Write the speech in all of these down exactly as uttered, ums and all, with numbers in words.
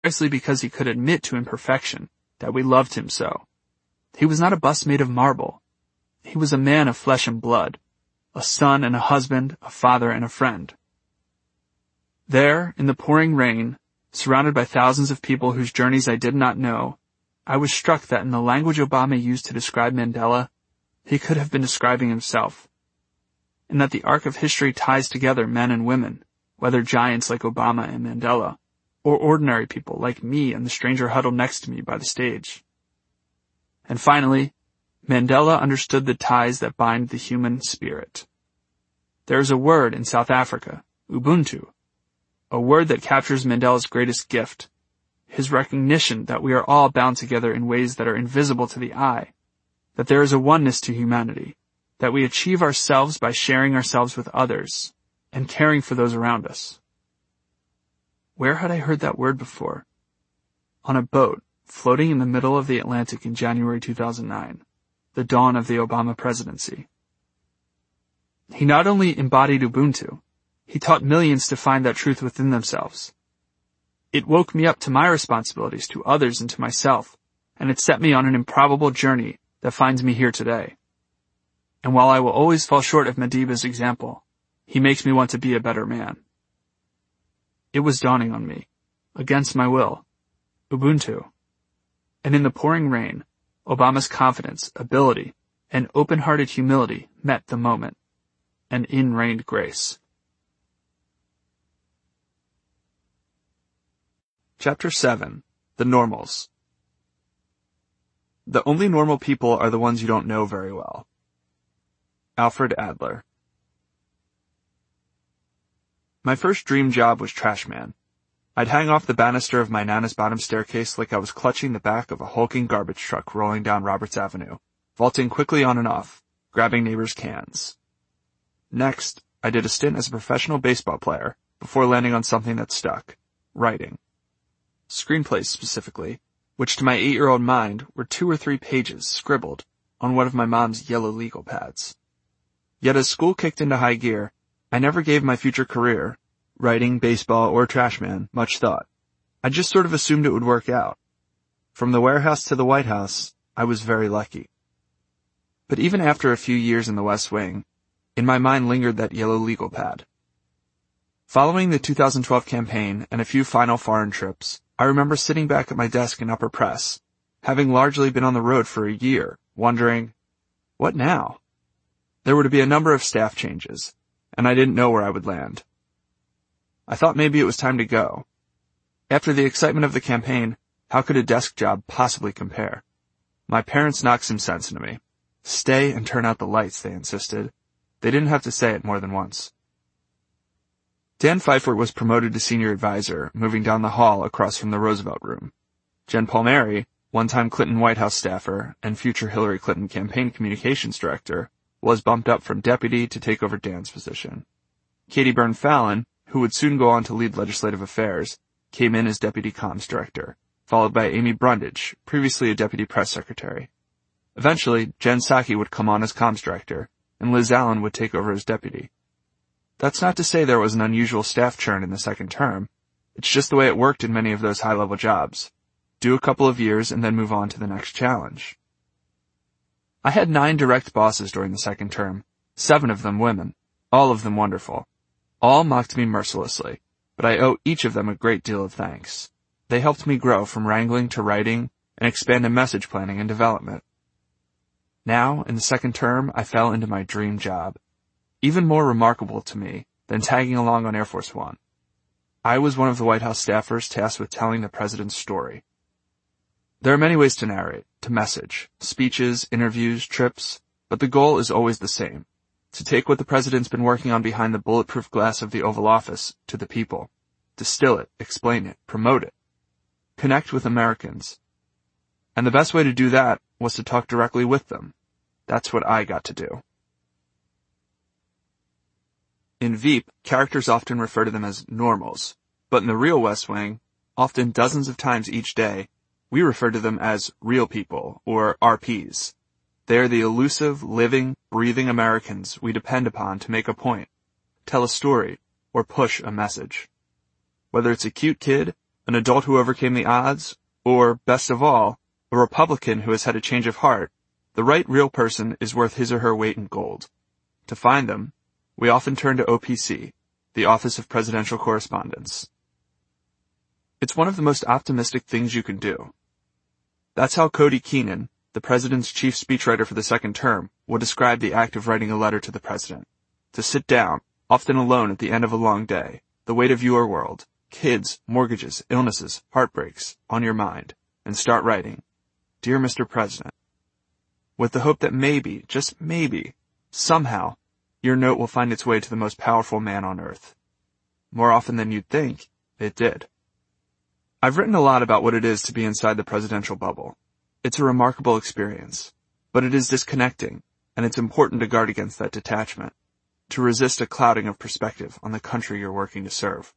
precisely because he could admit to imperfection, that we loved him so. He was not a bust made of marble. He was a man of flesh and blood, a son and a husband, a father and a friend. There, in the pouring rain, surrounded by thousands of people whose journeys I did not know, I was struck that in the language Obama used to describe Mandela, he could have been describing himself, and that the arc of history ties together men and women, whether giants like Obama and Mandela, or ordinary people like me and the stranger huddled next to me by the stage. And finally, Mandela understood the ties that bind the human spirit. There is a word in South Africa, Ubuntu, a word that captures Mandela's greatest gift, his recognition that we are all bound together in ways that are invisible to the eye, that there is a oneness to humanity, that we achieve ourselves by sharing ourselves with others and caring for those around us. Where had I heard that word before? On a boat, floating in the middle of the Atlantic in January two thousand nine, the dawn of the Obama presidency. He not only embodied Ubuntu, he taught millions to find that truth within themselves. It woke me up to my responsibilities to others and to myself, and it set me on an improbable journey that finds me here today. And while I will always fall short of Madiba's example, he makes me want to be a better man. It was dawning on me, against my will, Ubuntu. And in the pouring rain, Obama's confidence, ability, and open-hearted humility met the moment, and in reigned grace. Chapter seven. The Normals. The only normal people are the ones you don't know very well. Alfred Adler. My first dream job was trash man. I'd hang off the banister of my Nana's bottom staircase like I was clutching the back of a hulking garbage truck rolling down Roberts Avenue, vaulting quickly on and off, grabbing neighbors' cans. Next, I did a stint as a professional baseball player before landing on something that stuck, writing. Screenplays specifically, which to my eight-year-old mind were two or three pages scribbled on one of my mom's yellow legal pads. Yet as school kicked into high gear, I never gave my future career, writing, baseball, or trash man, much thought. I just sort of assumed it would work out. From the warehouse to the White House, I was very lucky. But even after a few years in the West Wing, in my mind lingered that yellow legal pad. Following the two thousand twelve campaign and a few final foreign trips, I remember sitting back at my desk in upper press, having largely been on the road for a year, wondering, what now? There were to be a number of staff changes, and I didn't know where I would land. I thought maybe it was time to go. After the excitement of the campaign, how could a desk job possibly compare? My parents knocked some sense into me. Stay and turn out the lights, they insisted. They didn't have to say it more than once. Dan Pfeiffer was promoted to senior advisor, moving down the hall across from the Roosevelt room. Jen Palmieri, one-time Clinton White House staffer and future Hillary Clinton campaign communications director, was bumped up from deputy to take over Dan's position. Katie Byrne Fallon, who would soon go on to lead legislative affairs, came in as deputy comms director, followed by Amy Brundage, previously a deputy press secretary. Eventually, Jen Psaki would come on as comms director, and Liz Allen would take over as deputy. That's not to say there was an unusual staff churn in the second term. It's just the way it worked in many of those high-level jobs. Do a couple of years and then move on to the next challenge. I had nine direct bosses during the second term, seven of them women, all of them wonderful. All mocked me mercilessly, but I owe each of them a great deal of thanks. They helped me grow from wrangling to writing and expand in message planning and development. Now, in the second term, I fell into my dream job. Even more remarkable to me than tagging along on Air Force One. I was one of the White House staffers tasked with telling the president's story. There are many ways to narrate, to message, speeches, interviews, trips, but the goal is always the same, to take what the president's been working on behind the bulletproof glass of the Oval Office to the people, distill it, explain it, promote it, connect with Americans. And the best way to do that was to talk directly with them. That's what I got to do. In Veep, characters often refer to them as normals, but in the real West Wing, often dozens of times each day, we refer to them as real people, or R Ps. They are the elusive, living, breathing Americans we depend upon to make a point, tell a story, or push a message. Whether it's a cute kid, an adult who overcame the odds, or, best of all, a Republican who has had a change of heart, the right real person is worth his or her weight in gold. To find them, we often turn to O P C, the Office of Presidential Correspondence. It's one of the most optimistic things you can do. That's how Cody Keenan, the president's chief speechwriter for the second term, would describe the act of writing a letter to the president. To sit down, often alone at the end of a long day, the weight of your world, kids, mortgages, illnesses, heartbreaks, on your mind, and start writing, "Dear Mister President," with the hope that maybe, just maybe, somehow, your note will find its way to the most powerful man on earth. More often than you'd think, it did. I've written a lot about what it is to be inside the presidential bubble. It's a remarkable experience, but it is disconnecting, and it's important to guard against that detachment, to resist a clouding of perspective on the country you're working to serve.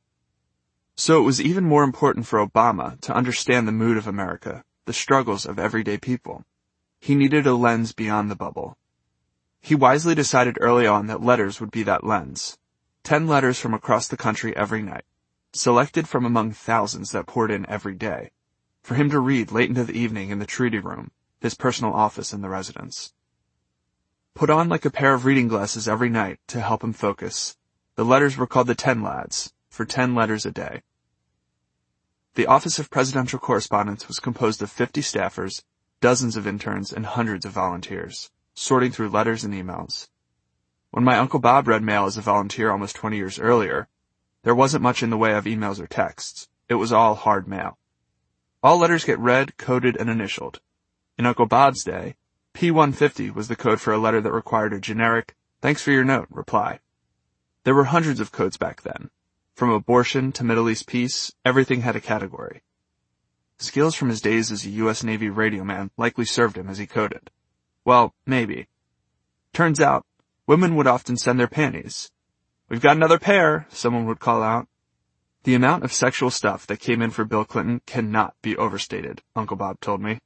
So it was even more important for Obama to understand the mood of America, the struggles of everyday people. He needed a lens beyond the bubble. He wisely decided early on that letters would be that lens. Ten letters from across the country every night, selected from among thousands that poured in every day, for him to read late into the evening in the treaty room, his personal office in the residence. Put on like a pair of reading glasses every night to help him focus, the letters were called the Ten Lads, for ten letters a day. The Office of Presidential Correspondence was composed of fifty staffers, dozens of interns, and hundreds of volunteers, sorting through letters and emails. When my Uncle Bob read mail as a volunteer almost twenty years earlier, there wasn't much in the way of emails or texts. It was all hard mail. All letters get read, coded, and initialed. In Uncle Bob's day, P one fifty was the code for a letter that required a generic, "Thanks for your note," reply. There were hundreds of codes back then. From abortion to Middle East peace, everything had a category. Skills from his days as a U S Navy radio man likely served him as he coded. Well, maybe. Turns out, women would often send their panties. "We've got another pair," someone would call out. The amount of sexual stuff that came in for Bill Clinton cannot be overstated, Uncle Bob told me.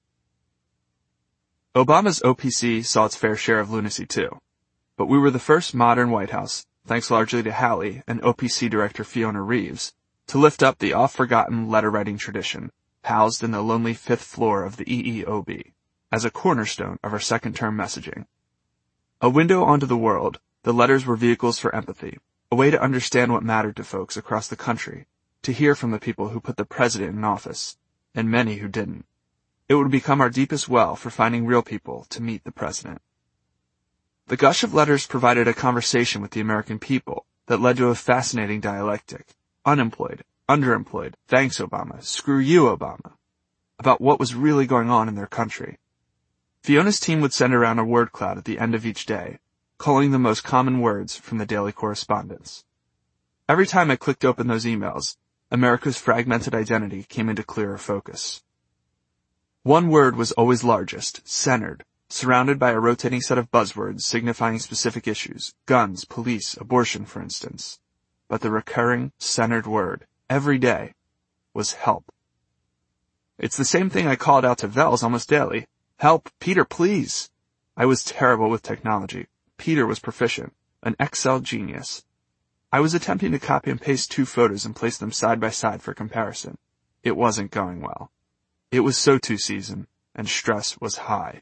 Obama's O P C saw its fair share of lunacy too. But we were the first modern White House, thanks largely to Hallie and O P C Director Fiona Reeves, to lift up the oft-forgotten letter-writing tradition, housed in the lonely fifth floor of the E E O B, as a cornerstone of our second-term messaging. A window onto the world, the letters were vehicles for empathy, a way to understand what mattered to folks across the country, to hear from the people who put the president in office, and many who didn't. It would become our deepest well for finding real people to meet the president. The gush of letters provided a conversation with the American people that led to a fascinating dialectic. Unemployed, underemployed, thanks Obama, screw you Obama, about what was really going on in their country. Fiona's team would send around a word cloud at the end of each day, calling the most common words from the daily correspondence. Every time I clicked open those emails, America's fragmented identity came into clearer focus. One word was always largest, centered, surrounded by a rotating set of buzzwords signifying specific issues, guns, police, abortion, for instance. But the recurring, centered word, every day, was help. It's the same thing I called out to Vels almost daily. "Help, Peter, please." I was terrible with technology. Peter was proficient, an Excel genius. I was attempting to copy and paste two photos and place them side by side for comparison. It wasn't going well. It was S O T U season, and stress was high.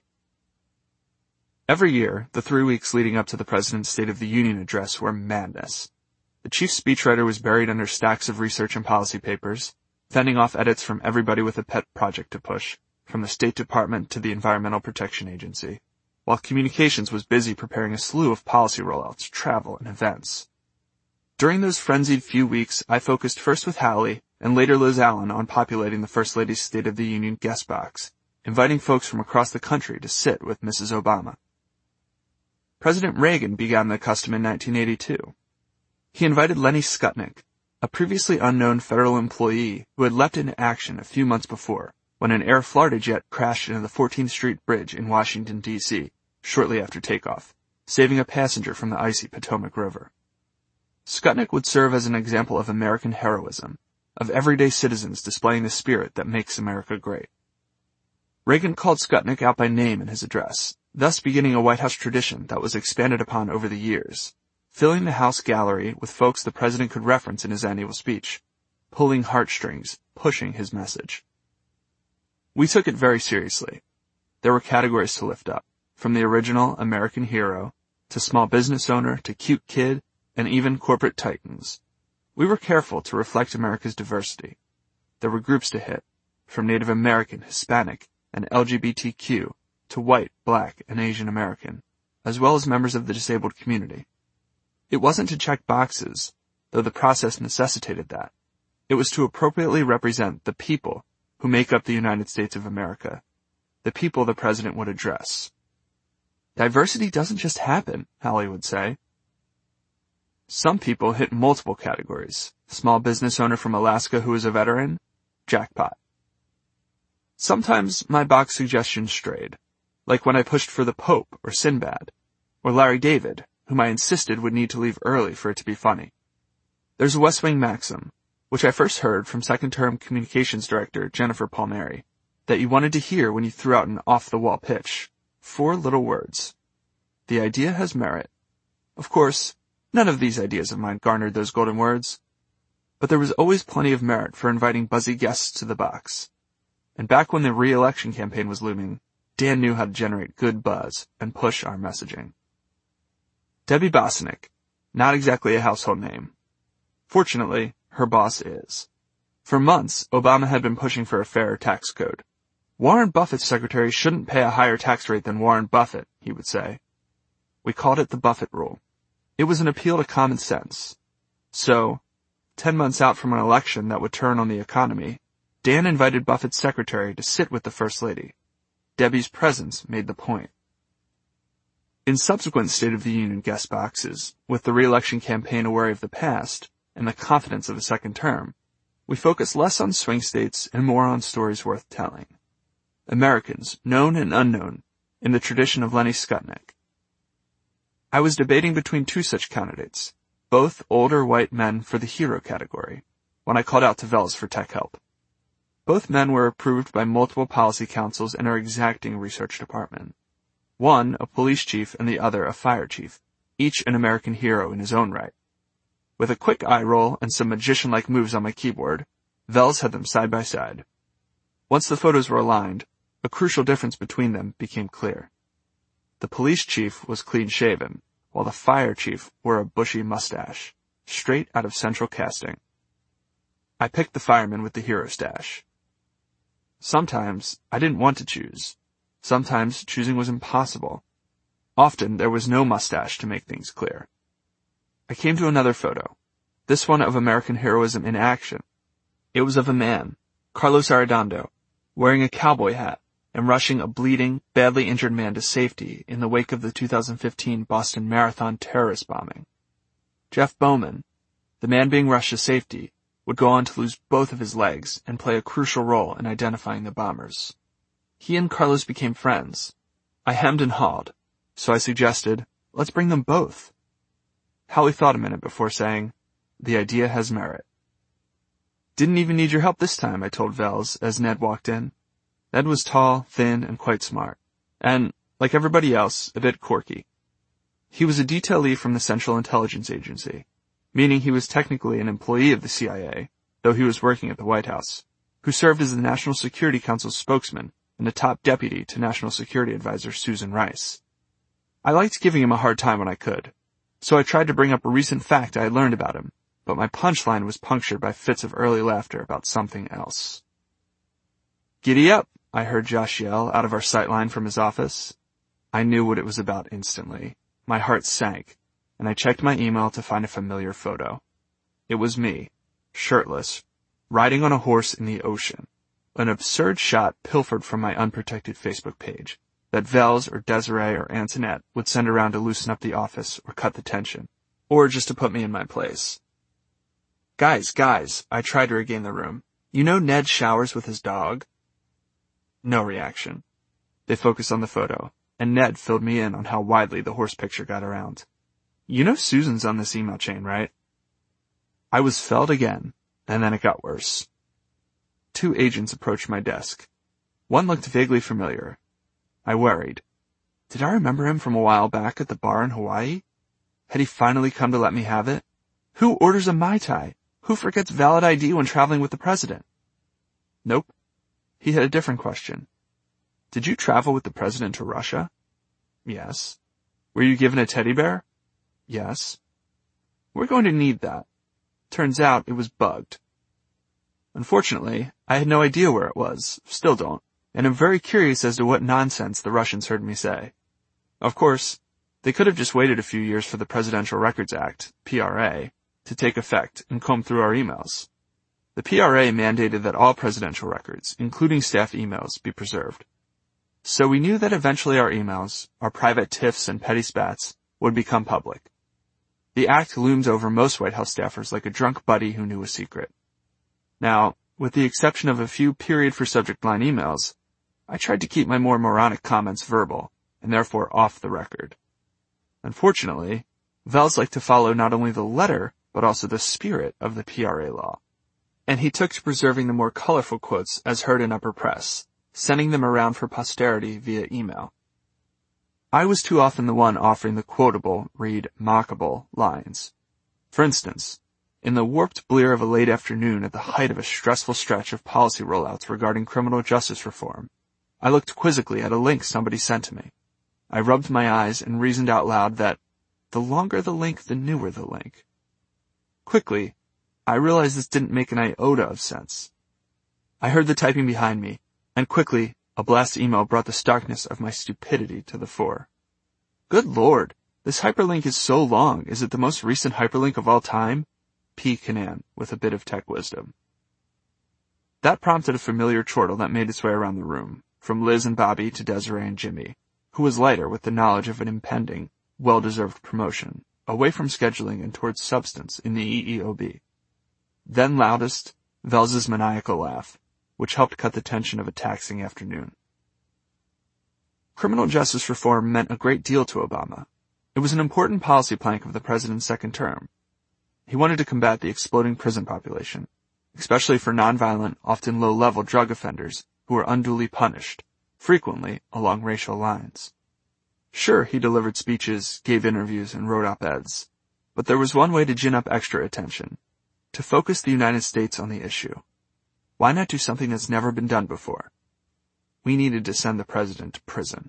Every year, the three weeks leading up to the President's State of the Union address were madness. The chief speechwriter was buried under stacks of research and policy papers, fending off edits from everybody with a pet project to push, from the State Department to the Environmental Protection Agency, while communications was busy preparing a slew of policy rollouts, travel, and events. During those frenzied few weeks, I focused first with Hallie and later Liz Allen on populating the First Lady's State of the Union guest box, inviting folks from across the country to sit with Missus Obama. President Reagan began the custom in nineteen eighty-two. He invited Lenny Skutnik, a previously unknown federal employee who had leapt into action a few months before when an Air Florida jet crashed into the fourteenth Street Bridge in Washington, D C shortly after takeoff, saving a passenger from the icy Potomac River. Skutnik would serve as an example of American heroism, of everyday citizens displaying the spirit that makes America great. Reagan called Skutnik out by name in his address, thus beginning a White House tradition that was expanded upon over the years, filling the House gallery with folks the president could reference in his annual speech, pulling heartstrings, pushing his message. We took it very seriously. There were categories to lift up, from the original American hero, to small business owner, to cute kid, and even corporate titans. We were careful to reflect America's diversity. There were groups to hit, from Native American, Hispanic, and L G B T Q, to white, black, and Asian American, as well as members of the disabled community. It wasn't to check boxes, though the process necessitated that. It was to appropriately represent the people who make up the United States of America, the people the president would address. Diversity doesn't just happen, Hallie would say. Some people hit multiple categories. Small business owner from Alaska who is a veteran? Jackpot. Sometimes my box suggestions strayed, like when I pushed for the Pope or Sinbad, or Larry David, whom I insisted would need to leave early for it to be funny. There's a West Wing maxim, which I first heard from second-term communications director Jennifer Palmieri, that you wanted to hear when you threw out an off-the-wall pitch. Four little words. The idea has merit. Of course, none of these ideas of mine garnered those golden words, but there was always plenty of merit for inviting buzzy guests to the box. And back when the re-election campaign was looming, Dan knew how to generate good buzz and push our messaging. Debbie Bosnick, not exactly a household name. Fortunately, her boss is. For months, Obama had been pushing for a fairer tax code. Warren Buffett's secretary shouldn't pay a higher tax rate than Warren Buffett, he would say. We called it the Buffett rule. It was an appeal to common sense. So, ten months out from an election that would turn on the economy, Dan invited Buffett's secretary to sit with the First Lady. Debbie's presence made the point. In subsequent State of the Union guest boxes, with the re-election campaign aware of the past and the confidence of a second term, we focus less on swing states and more on stories worth telling. Americans, known and unknown, in the tradition of Lenny Skutnik. I was debating between two such candidates, both older white men for the hero category, when I called out to Vels for tech help. Both men were approved by multiple policy councils in our exacting research department. One a police chief and the other a fire chief, each an American hero in his own right. With a quick eye roll and some magician-like moves on my keyboard, Vels had them side by side. Once the photos were aligned, a crucial difference between them became clear. The police chief was clean-shaven, while the fire chief wore a bushy mustache, straight out of Central Casting. I picked the fireman with the hero stash. Sometimes I didn't want to choose. Sometimes choosing was impossible. Often there was no mustache to make things clear. I came to another photo, this one of American heroism in action. It was of a man, Carlos Arredondo, wearing a cowboy hat and rushing a bleeding, badly injured man to safety in the wake of the two thousand fifteen Boston Marathon terrorist bombing. Jeff Bowman, the man being rushed to safety, would go on to lose both of his legs and play a crucial role in identifying the bombers. He and Carlos became friends. I hemmed and hawed, so I suggested, let's bring them both. Hallie thought a minute before saying, the idea has merit. Didn't even need your help this time, I told Vels as Ned walked in. Ned was tall, thin, and quite smart, and, like everybody else, a bit quirky. He was a detailee from the Central Intelligence Agency, meaning he was technically an employee of the C I A, though he was working at the White House, who served as the National Security Council's spokesman and a top deputy to National Security Advisor Susan Rice. I liked giving him a hard time when I could, so I tried to bring up a recent fact I had learned about him, but my punchline was punctured by fits of early laughter about something else. Giddy up, I heard Josh yell out of our sightline from his office. I knew what it was about instantly. My heart sank, and I checked my email to find a familiar photo. It was me, shirtless, riding on a horse in the ocean. An absurd shot pilfered from my unprotected Facebook page that Vels or Desiree or Antoinette would send around to loosen up the office or cut the tension, or just to put me in my place. Guys, guys, I tried to regain the room. You know Ned showers with his dog? No reaction. They focused on the photo, and Ned filled me in on how widely the horse picture got around. You know Susan's on this email chain, right? I was felled again, and then it got worse. Two agents approached my desk. One looked vaguely familiar. I worried. Did I remember him from a while back at the bar in Hawaii? Had he finally come to let me have it? Who orders a Mai Tai? Who forgets valid I D when traveling with the president? Nope. He had a different question. Did you travel with the president to Russia? Yes. Were you given a teddy bear? Yes. We're going to need that. Turns out it was bugged. Unfortunately, I had no idea where it was, still don't, and I'm very curious as to what nonsense the Russians heard me say. Of course, they could have just waited a few years for the Presidential Records Act, P R A, to take effect and comb through our emails. The P R A mandated that all presidential records, including staff emails, be preserved. So we knew that eventually our emails, our private tiffs and petty spats, would become public. The act looms over most White House staffers like a drunk buddy who knew a secret. Now, with the exception of a few period for subject line emails, I tried to keep my more moronic comments verbal, and therefore off the record. Unfortunately, Vels liked to follow not only the letter, but also the spirit of the P R A law. And he took to preserving the more colorful quotes as heard in upper press, sending them around for posterity via email. I was too often the one offering the quotable, read mockable, lines. For instance, in the warped blear of a late afternoon at the height of a stressful stretch of policy rollouts regarding criminal justice reform, I looked quizzically at a link somebody sent to me. I rubbed my eyes and reasoned out loud that the longer the link, the newer the link. Quickly, I realized this didn't make an iota of sense. I heard the typing behind me, and quickly, a blast email brought the starkness of my stupidity to the fore. Good Lord, this hyperlink is so long. Is it the most recent hyperlink of all time? P. Canan, with a bit of tech wisdom. That prompted a familiar chortle that made its way around the room, from Liz and Bobby to Desiree and Jimmy, who was lighter with the knowledge of an impending, well-deserved promotion, away from scheduling and towards substance in the E E O B. Then loudest, Vels's maniacal laugh, which helped cut the tension of a taxing afternoon. Criminal justice reform meant a great deal to Obama. It was an important policy plank of the president's second term. He wanted to combat the exploding prison population, especially for nonviolent, often low-level drug offenders who were unduly punished, frequently along racial lines. Sure, he delivered speeches, gave interviews, and wrote op-eds, but there was one way to gin up extra attention, to focus the United States on the issue. Why not do something that's never been done before? We needed to send the president to prison.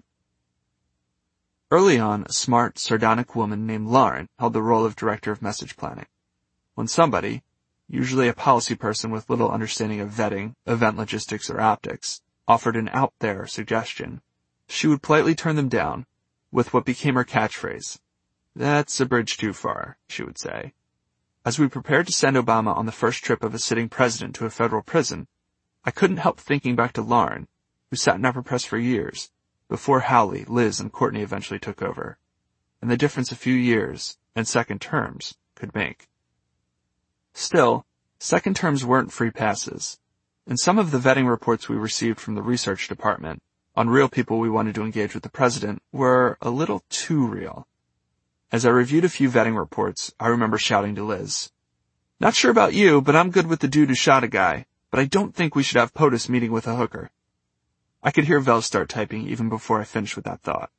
Early on, a smart, sardonic woman named Lauren held the role of director of message planning. When somebody, usually a policy person with little understanding of vetting, event logistics, or optics, offered an out-there suggestion, she would politely turn them down with what became her catchphrase. That's a bridge too far, she would say. As we prepared to send Obama on the first trip of a sitting president to a federal prison, I couldn't help thinking back to Lauren, who sat in upper press for years, before Howley, Liz, and Courtney eventually took over, and the difference a few years and second terms could make. Still, second terms weren't free passes, and some of the vetting reports we received from the research department on real people we wanted to engage with the president were a little too real. As I reviewed a few vetting reports, I remember shouting to Liz, "Not sure about you, but I'm good with the dude who shot a guy, but I don't think we should have POTUS meeting with a hooker." I could hear Vel start typing even before I finished with that thought.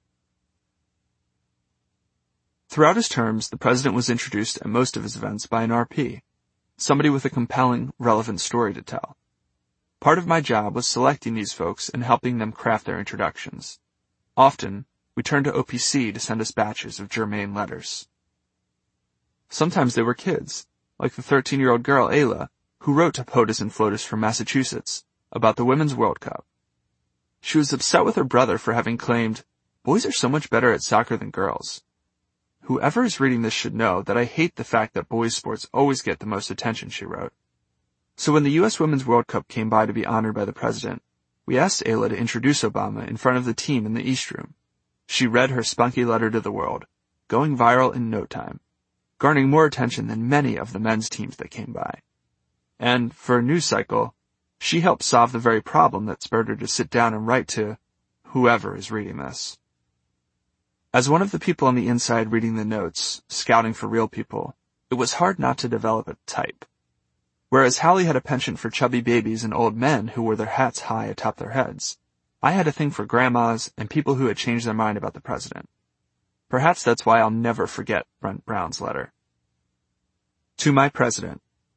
Throughout his terms, the president was introduced at most of his events by an R P, somebody with a compelling, relevant story to tell. Part of my job was selecting these folks and helping them craft their introductions. Often, we turned to O P C to send us batches of germane letters. Sometimes they were kids, like the thirteen-year-old girl Ayla, who wrote to POTUS and FLOTUS from Massachusetts about the Women's World Cup. She was upset with her brother for having claimed, "Boys are so much better at soccer than girls." Whoever is reading this should know that I hate the fact that boys' sports always get the most attention, she wrote. So when the U S Women's World Cup came by to be honored by the president, we asked Ayla to introduce Obama in front of the team in the East Room. She read her spunky letter to the world, going viral in no time, garnering more attention than many of the men's teams that came by. And, for a news cycle, she helped solve the very problem that spurred her to sit down and write to whoever is reading this. As one of the people on the inside reading the notes, scouting for real people, it was hard not to develop a type. Whereas Hallie had a penchant for chubby babies and old men who wore their hats high atop their heads, I had a thing for grandmas and people who had changed their mind about the president. Perhaps that's why I'll never forget Brent Brown's letter. To my president,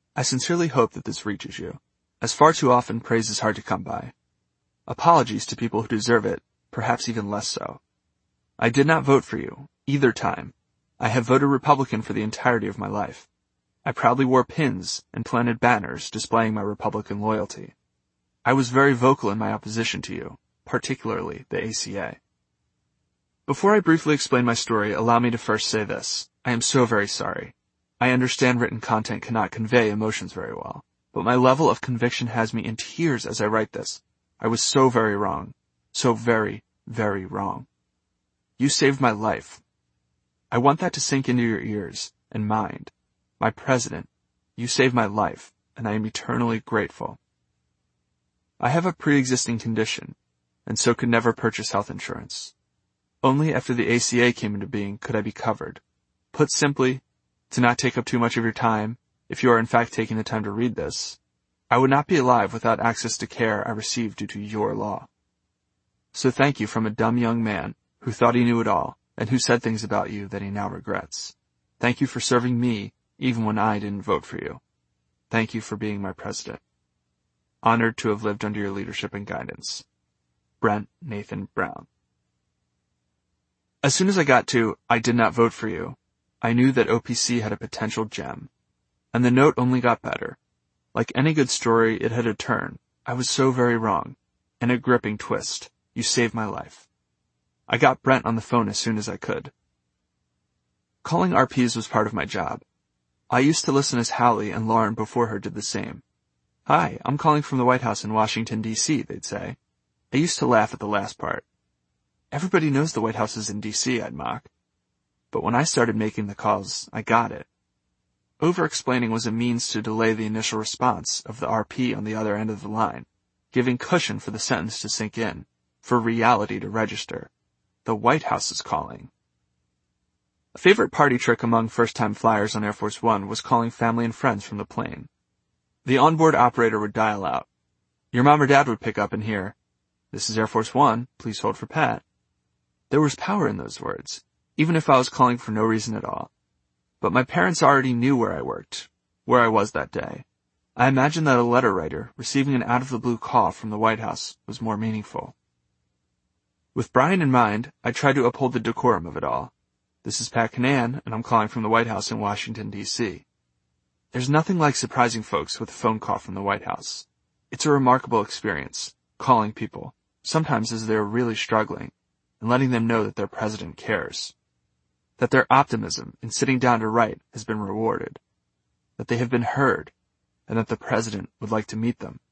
I sincerely hope that this reaches you, as far too often praise is hard to come by. Apologies to people who deserve it, perhaps even less so. I did not vote for you, either time. I have voted Republican for the entirety of my life. I proudly wore pins and planted banners displaying my Republican loyalty. I was very vocal in my opposition to you, particularly the A C A. Before I briefly explain my story, allow me to first say this. I am so very sorry. I understand written content cannot convey emotions very well, but my level of conviction has me in tears as I write this. I was so very wrong. So very, very wrong. You saved my life. I want that to sink into your ears and mind. My president, you saved my life, and I am eternally grateful. I have a pre-existing condition, and so could never purchase health insurance. Only after the A C A came into being could I be covered. Put simply, to not take up too much of your time, if you are in fact taking the time to read this, I would not be alive without access to care I received due to your law. So thank you from a dumb young man who thought he knew it all and who said things about you that he now regrets. Thank you for serving me even when I didn't vote for you. Thank you for being my president. Honored to have lived under your leadership and guidance. Brent Nathan Brown. As soon as I got to, I did not vote for you, I knew that O P C had a potential gem. And the note only got better. Like any good story, it had a turn. I was so very wrong. And a gripping twist. You saved my life. I got Brent on the phone as soon as I could. Calling R Ps was part of my job. I used to listen as Hallie and Lauren before her did the same. Hi, I'm calling from the White House in Washington, D C, they'd say. I used to laugh at the last part. Everybody knows the White House is in D C, I'd mock. But when I started making the calls, I got it. Over-explaining was a means to delay the initial response of the R P on the other end of the line, giving cushion for the sentence to sink in, for reality to register. The White House is calling. A favorite party trick among first-time flyers on Air Force One was calling family and friends from the plane. The onboard operator would dial out. Your mom or dad would pick up and hear, "This is Air Force One, please hold for Pat." There was power in those words, even if I was calling for no reason at all. But my parents already knew where I worked, where I was that day. I imagined that a letter writer receiving an out-of-the-blue call from the White House was more meaningful. With Brian in mind, I tried to uphold the decorum of it all. This is Pat Canan, and I'm calling from the White House in Washington, D C. There's nothing like surprising folks with a phone call from the White House. It's a remarkable experience, calling people, sometimes as they're really struggling, and letting them know that their president cares. That their optimism in sitting down to write has been rewarded. That they have been heard, and that the president would like to meet them.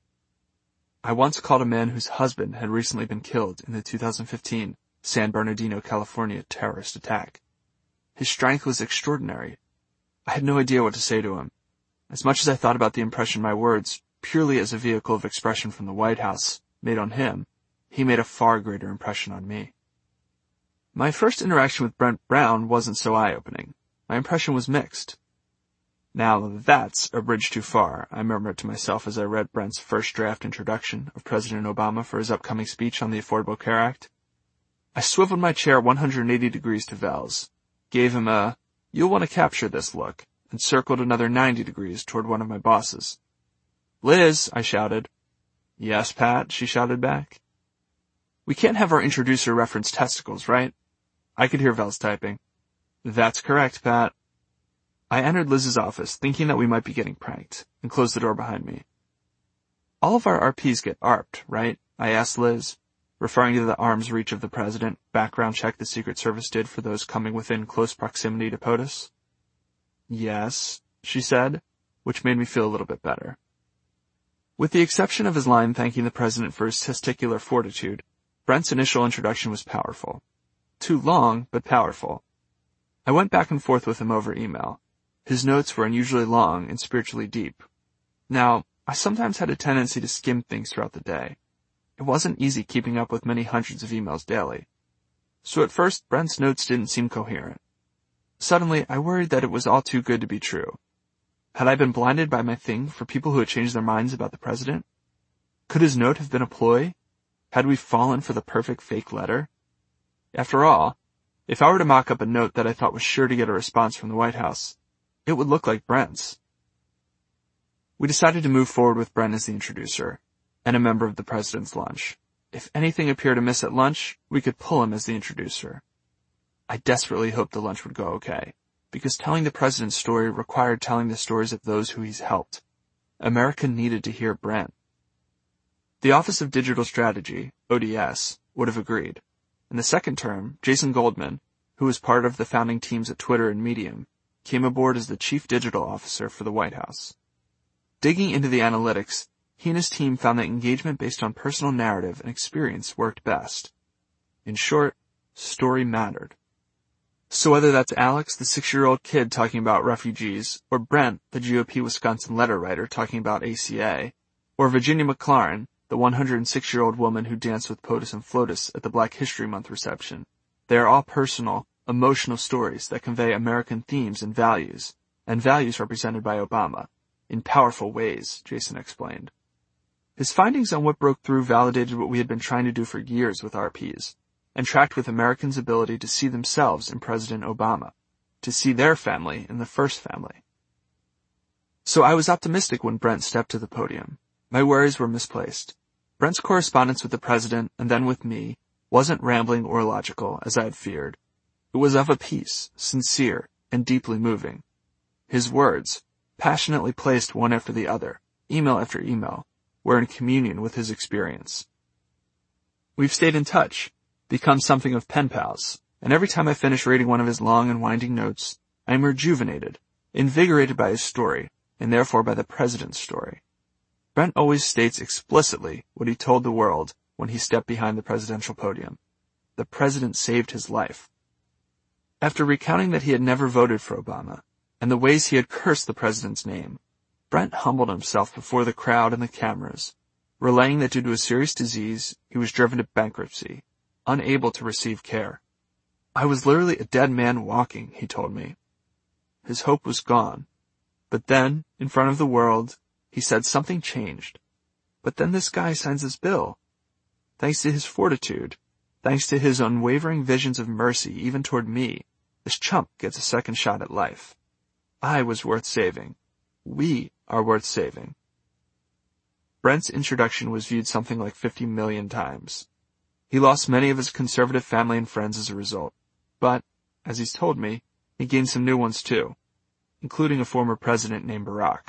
I once called a man whose husband had recently been killed in the two thousand fifteen San Bernardino, California terrorist attack. His strength was extraordinary. I had no idea what to say to him. As much as I thought about the impression my words, purely as a vehicle of expression from the White House, made on him, he made a far greater impression on me. My first interaction with Brent Brown wasn't so eye-opening. My impression was mixed. Now that's a bridge too far, I murmured to myself as I read Brent's first draft introduction of President Obama for his upcoming speech on the Affordable Care Act. I swiveled my chair one hundred eighty degrees to Val's, gave him a, "You'll want to capture this" look, and circled another ninety degrees toward one of my bosses. "Liz," I shouted. "Yes, Pat," she shouted back. "We can't have our introducer reference testicles, right?" I could hear Val's typing. "That's correct, Pat." I entered Liz's office, thinking that we might be getting pranked, and closed the door behind me. "All of our R Ps get A R P'd, right?" I asked Liz, referring to the arm's reach of the president background check the Secret Service did for those coming within close proximity to POTUS. "Yes," she said, which made me feel a little bit better. With the exception of his line thanking the president for his testicular fortitude, Brent's initial introduction was powerful. Too long, but powerful. I went back and forth with him over email. His notes were unusually long and spiritually deep. Now, I sometimes had a tendency to skim things throughout the day. It wasn't easy keeping up with many hundreds of emails daily. So at first, Brent's notes didn't seem coherent. Suddenly, I worried that it was all too good to be true. Had I been blinded by my thing for people who had changed their minds about the president? Could his note have been a ploy? Had we fallen for the perfect fake letter? After all, if I were to mock up a note that I thought was sure to get a response from the White House, it would look like Brent's. We decided to move forward with Brent as the introducer and a member of the president's lunch. If anything appeared amiss at lunch, we could pull him as the introducer. I desperately hoped the lunch would go okay, because telling the president's story required telling the stories of those who he's helped. America needed to hear Brent. The Office of Digital Strategy, O D S, would have agreed. In the second term, Jason Goldman, who was part of the founding teams at Twitter and Medium, came aboard as the chief digital officer for the White House. Digging into the analytics, he and his team found that engagement based on personal narrative and experience worked best. In short, story mattered. So whether that's Alex, the six-year-old kid talking about refugees, or Brent, the G O P Wisconsin letter writer talking about A C A, or Virginia McLaurin, the one hundred six-year-old woman who danced with POTUS and FLOTUS at the Black History Month reception, they are all personal, emotional stories that convey American themes and values, and values represented by Obama, in powerful ways, Jason explained. His findings on what broke through validated what we had been trying to do for years with R Ps, and tracked with Americans' ability to see themselves in President Obama, to see their family in the first family. So I was optimistic when Brent stepped to the podium. My worries were misplaced. Brent's correspondence with the president, and then with me, wasn't rambling or illogical, as I had feared. It was of a piece, sincere, and deeply moving. His words, passionately placed one after the other, email after email, were in communion with his experience. We've stayed in touch, become something of pen pals, and every time I finish reading one of his long and winding notes, I am rejuvenated, invigorated by his story, and therefore by the president's story. Brent always states explicitly what he told the world when he stepped behind the presidential podium. The president saved his life. After recounting that he had never voted for Obama, and the ways he had cursed the president's name, Brent humbled himself before the crowd and the cameras, relaying that due to a serious disease, he was driven to bankruptcy, unable to receive care. I was literally a dead man walking, he told me. His hope was gone. But then, in front of the world, he said something changed. But then this guy signs this bill. Thanks to his fortitude, thanks to his unwavering visions of mercy even toward me, this chump gets a second shot at life. I was worth saving. We are worth saving. Brent's introduction was viewed something like fifty million times. He lost many of his conservative family and friends as a result, but, as he's told me, he gained some new ones too, including a former president named Barack.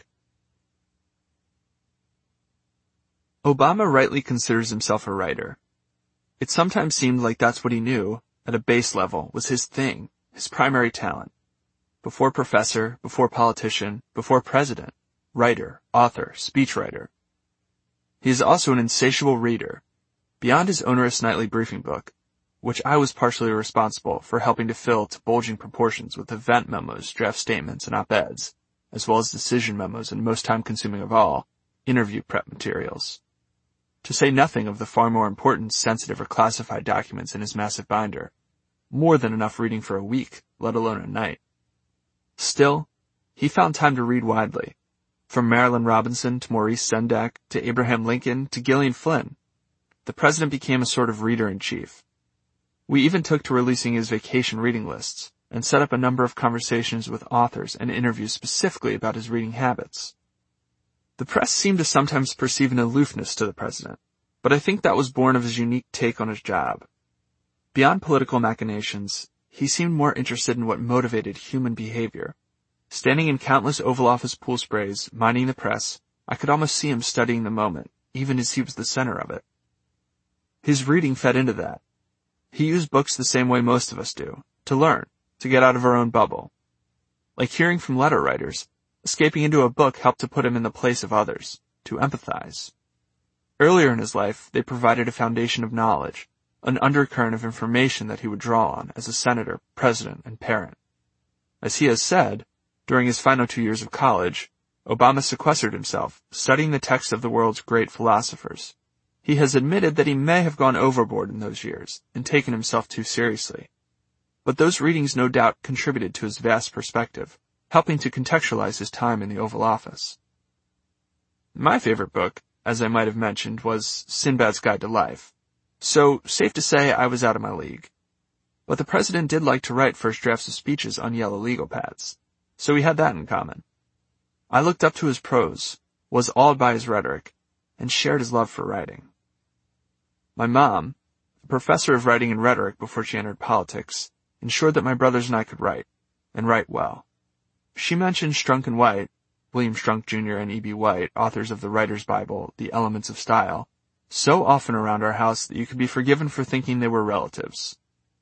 Obama rightly considers himself a writer. It sometimes seemed like that's what he knew, at a base level, was his thing, his primary talent. Before professor, before politician, before president, writer, author, speechwriter. He is also an insatiable reader. Beyond his onerous nightly briefing book, which I was partially responsible for helping to fill to bulging proportions with event memos, draft statements, and op-eds, as well as decision memos and most time-consuming of all, interview prep materials. To say nothing of the far more important sensitive or classified documents in his massive binder. More than enough reading for a week, let alone a night. Still, he found time to read widely. From Marilyn Robinson to Maurice Sendak to Abraham Lincoln to Gillian Flynn. The president became a sort of reader-in-chief. We even took to releasing his vacation reading lists and set up a number of conversations with authors and interviews specifically about his reading habits. The press seemed to sometimes perceive an aloofness to the president, but I think that was born of his unique take on his job. Beyond political machinations, he seemed more interested in what motivated human behavior. Standing in countless Oval Office pool sprays, minding the press, I could almost see him studying the moment, even as he was the center of it. His reading fed into that. He used books the same way most of us do, to learn, to get out of our own bubble. Like hearing from letter writers, escaping into a book helped to put him in the place of others, to empathize. Earlier in his life, they provided a foundation of knowledge, an undercurrent of information that he would draw on as a senator, president, and parent. As he has said, during his final two years of college, Obama sequestered himself, studying the texts of the world's great philosophers. He has admitted that he may have gone overboard in those years and taken himself too seriously. But those readings no doubt contributed to his vast perspective, helping to contextualize his time in the Oval Office. My favorite book, as I might have mentioned, was Sinbad's Guide to Life. So, safe to say I was out of my league. But the president did like to write first drafts of speeches on yellow legal pads, so we had that in common. I looked up to his prose, was awed by his rhetoric, and shared his love for writing. My mom, a professor of writing and rhetoric before she entered politics, ensured that my brothers and I could write, and write well. She mentioned Strunk and White, William Strunk Junior and E B. White, authors of the Writer's Bible, The Elements of Style, so often around our house that you could be forgiven for thinking they were relatives.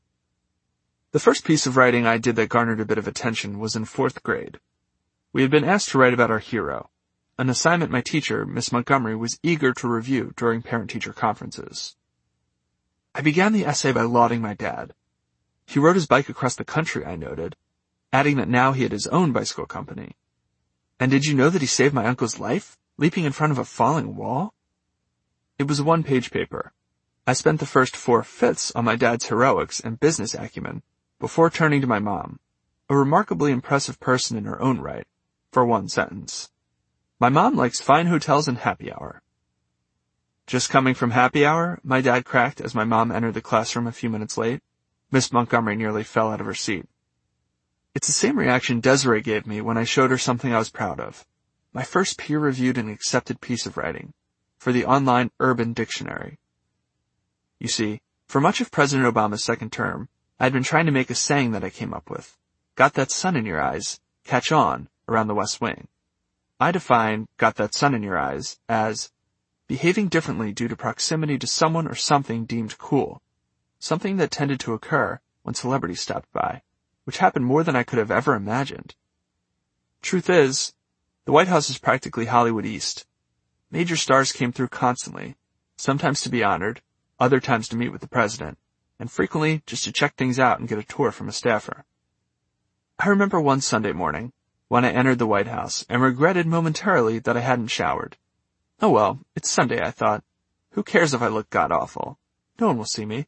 The first piece of writing I did that garnered a bit of attention was in fourth grade. We had been asked to write about our hero, an assignment my teacher, Miss Montgomery, was eager to review during parent-teacher conferences. I began the essay by lauding my dad. He rode his bike across the country, I noted, adding that now he had his own bicycle company. And did you know that he saved my uncle's life, leaping in front of a falling wall? It was a one-page paper. I spent the first four-fifths on my dad's heroics and business acumen before turning to my mom, a remarkably impressive person in her own right, for one sentence. My mom likes fine hotels and happy hour. Just coming from happy hour, my dad cracked as my mom entered the classroom a few minutes late. Miss Montgomery nearly fell out of her seat. It's the same reaction Desiree gave me when I showed her something I was proud of. My first peer-reviewed and accepted piece of writing for the online Urban Dictionary. You see, for much of President Obama's second term, I had been trying to make a saying that I came up with. Got that sun in your eyes, catch on, around the West Wing. I define got that sun in your eyes as behaving differently due to proximity to someone or something deemed cool, something that tended to occur when celebrities stopped by, which happened more than I could have ever imagined. Truth is, the White House is practically Hollywood East. Major stars came through constantly, sometimes to be honored, other times to meet with the president, and frequently just to check things out and get a tour from a staffer. I remember one Sunday morning, when I entered the White House and regretted momentarily that I hadn't showered. Oh well, it's Sunday, I thought. Who cares if I look god-awful? No one will see me.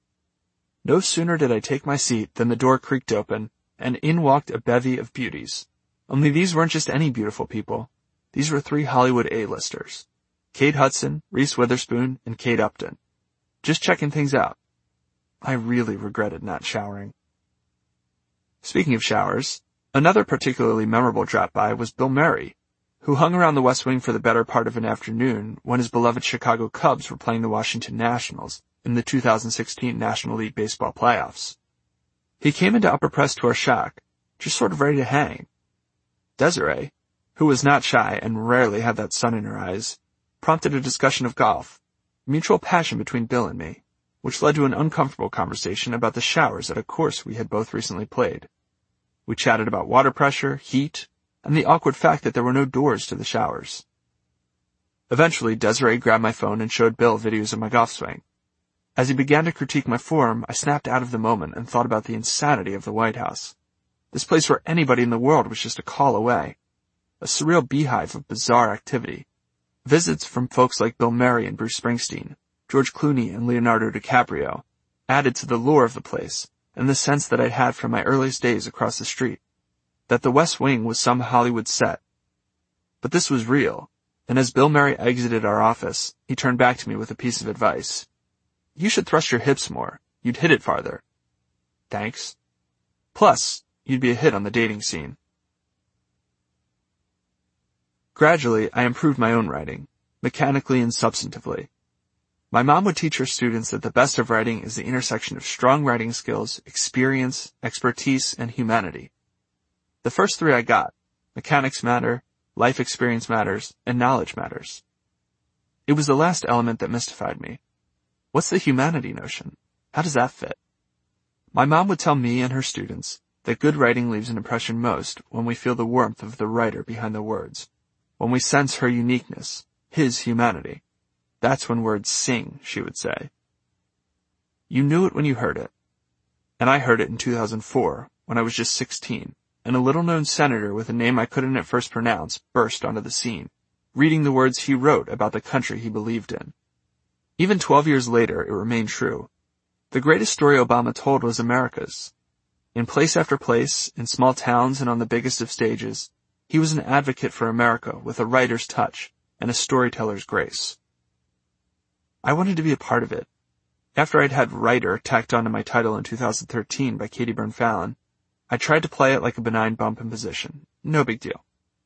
No sooner did I take my seat than the door creaked open, and in walked a bevy of beauties. Only these weren't just any beautiful people. These were three Hollywood A-listers. Kate Hudson, Reese Witherspoon, and Kate Upton. Just checking things out. I really regretted not showering. Speaking of showers, another particularly memorable drop-by was Bill Murray, who hung around the West Wing for the better part of an afternoon when his beloved Chicago Cubs were playing the Washington Nationals in the two thousand sixteen National League Baseball playoffs. He came into Upper Press to our shack, just sort of ready to hang. Desiree, who was not shy and rarely had that sun in her eyes, prompted a discussion of golf, mutual passion between Bill and me, which led to an uncomfortable conversation about the showers at a course we had both recently played. We chatted about water pressure, heat, and the awkward fact that there were no doors to the showers. Eventually, Desiree grabbed my phone and showed Bill videos of my golf swing. As he began to critique my form, I snapped out of the moment and thought about the insanity of the White House. This place where anybody in the world was just a call away. A surreal beehive of bizarre activity. Visits from folks like Bill Murray and Bruce Springsteen, George Clooney and Leonardo DiCaprio, added to the lure of the place and the sense that I'd had from my earliest days across the street. That the West Wing was some Hollywood set. But this was real, and as Bill Murray exited our office, he turned back to me with a piece of advice. You should thrust your hips more. You'd hit it farther. Thanks. Plus, you'd be a hit on the dating scene. Gradually, I improved my own writing, mechanically and substantively. My mom would teach her students that the best of writing is the intersection of strong writing skills, experience, expertise, and humanity. The first three I got. Mechanics matter, life experience matters, and knowledge matters. It was the last element that mystified me. What's the humanity notion? How does that fit? My mom would tell me and her students that good writing leaves an impression most when we feel the warmth of the writer behind the words, when we sense her uniqueness, his humanity. That's when words sing, she would say. You knew it when you heard it. And I heard it in two thousand four, when I was just sixteen. And a little-known senator with a name I couldn't at first pronounce burst onto the scene, reading the words he wrote about the country he believed in. Even twelve years later, it remained true. The greatest story Obama told was America's. In place after place, in small towns and on the biggest of stages, he was an advocate for America with a writer's touch and a storyteller's grace. I wanted to be a part of it. After I'd had writer tacked onto my title in two thousand thirteen by Katie Byrne Fallon, I tried to play it like a benign bump in position. No big deal.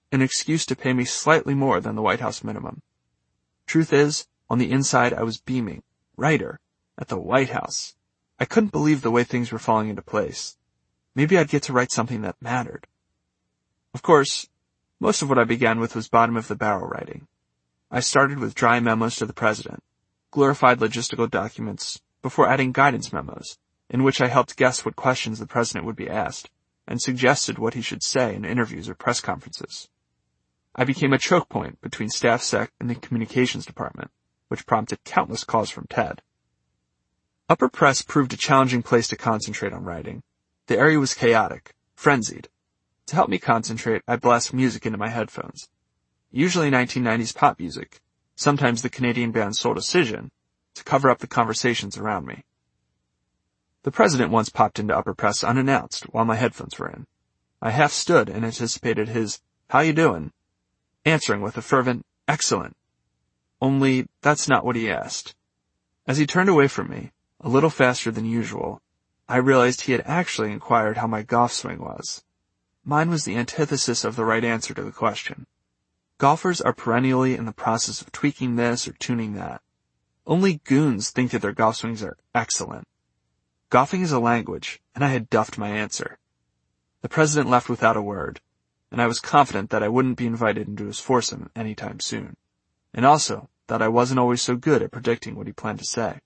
an excuse to pay me slightly more than the White House minimum. Truth is, on the inside I was beaming. Writer. At the White House. I couldn't believe the way things were falling into place. Maybe I'd get to write something that mattered. Of course, most of what I began with was bottom-of-the-barrel writing. I started with dry memos to the president, glorified logistical documents, before adding guidance memos, in which I helped guess what questions the president would be asked, and suggested what he should say in interviews or press conferences. I became a choke point between Staff Sec and the communications department, which prompted countless calls from Ted. Upper Press proved a challenging place to concentrate on writing. The area was chaotic, frenzied. To help me concentrate, I blast music into my headphones. Usually nineteen nineties pop music, sometimes the Canadian band Soul Decision, to cover up the conversations around me. The president once popped into Upper Press unannounced while my headphones were in. I half stood and anticipated his, "How you doing?" answering with a fervent, "Excellent." Only, that's not what he asked. As he turned away from me, a little faster than usual, I realized he had actually inquired how my golf swing was. Mine was the antithesis of the right answer to the question. Golfers are perennially in the process of tweaking this or tuning that. Only goons think that their golf swings are excellent. Golfing is a language, and I had duffed my answer. The president left without a word, and I was confident that I wouldn't be invited into his foursome anytime soon, and also that I wasn't always so good at predicting what he planned to say.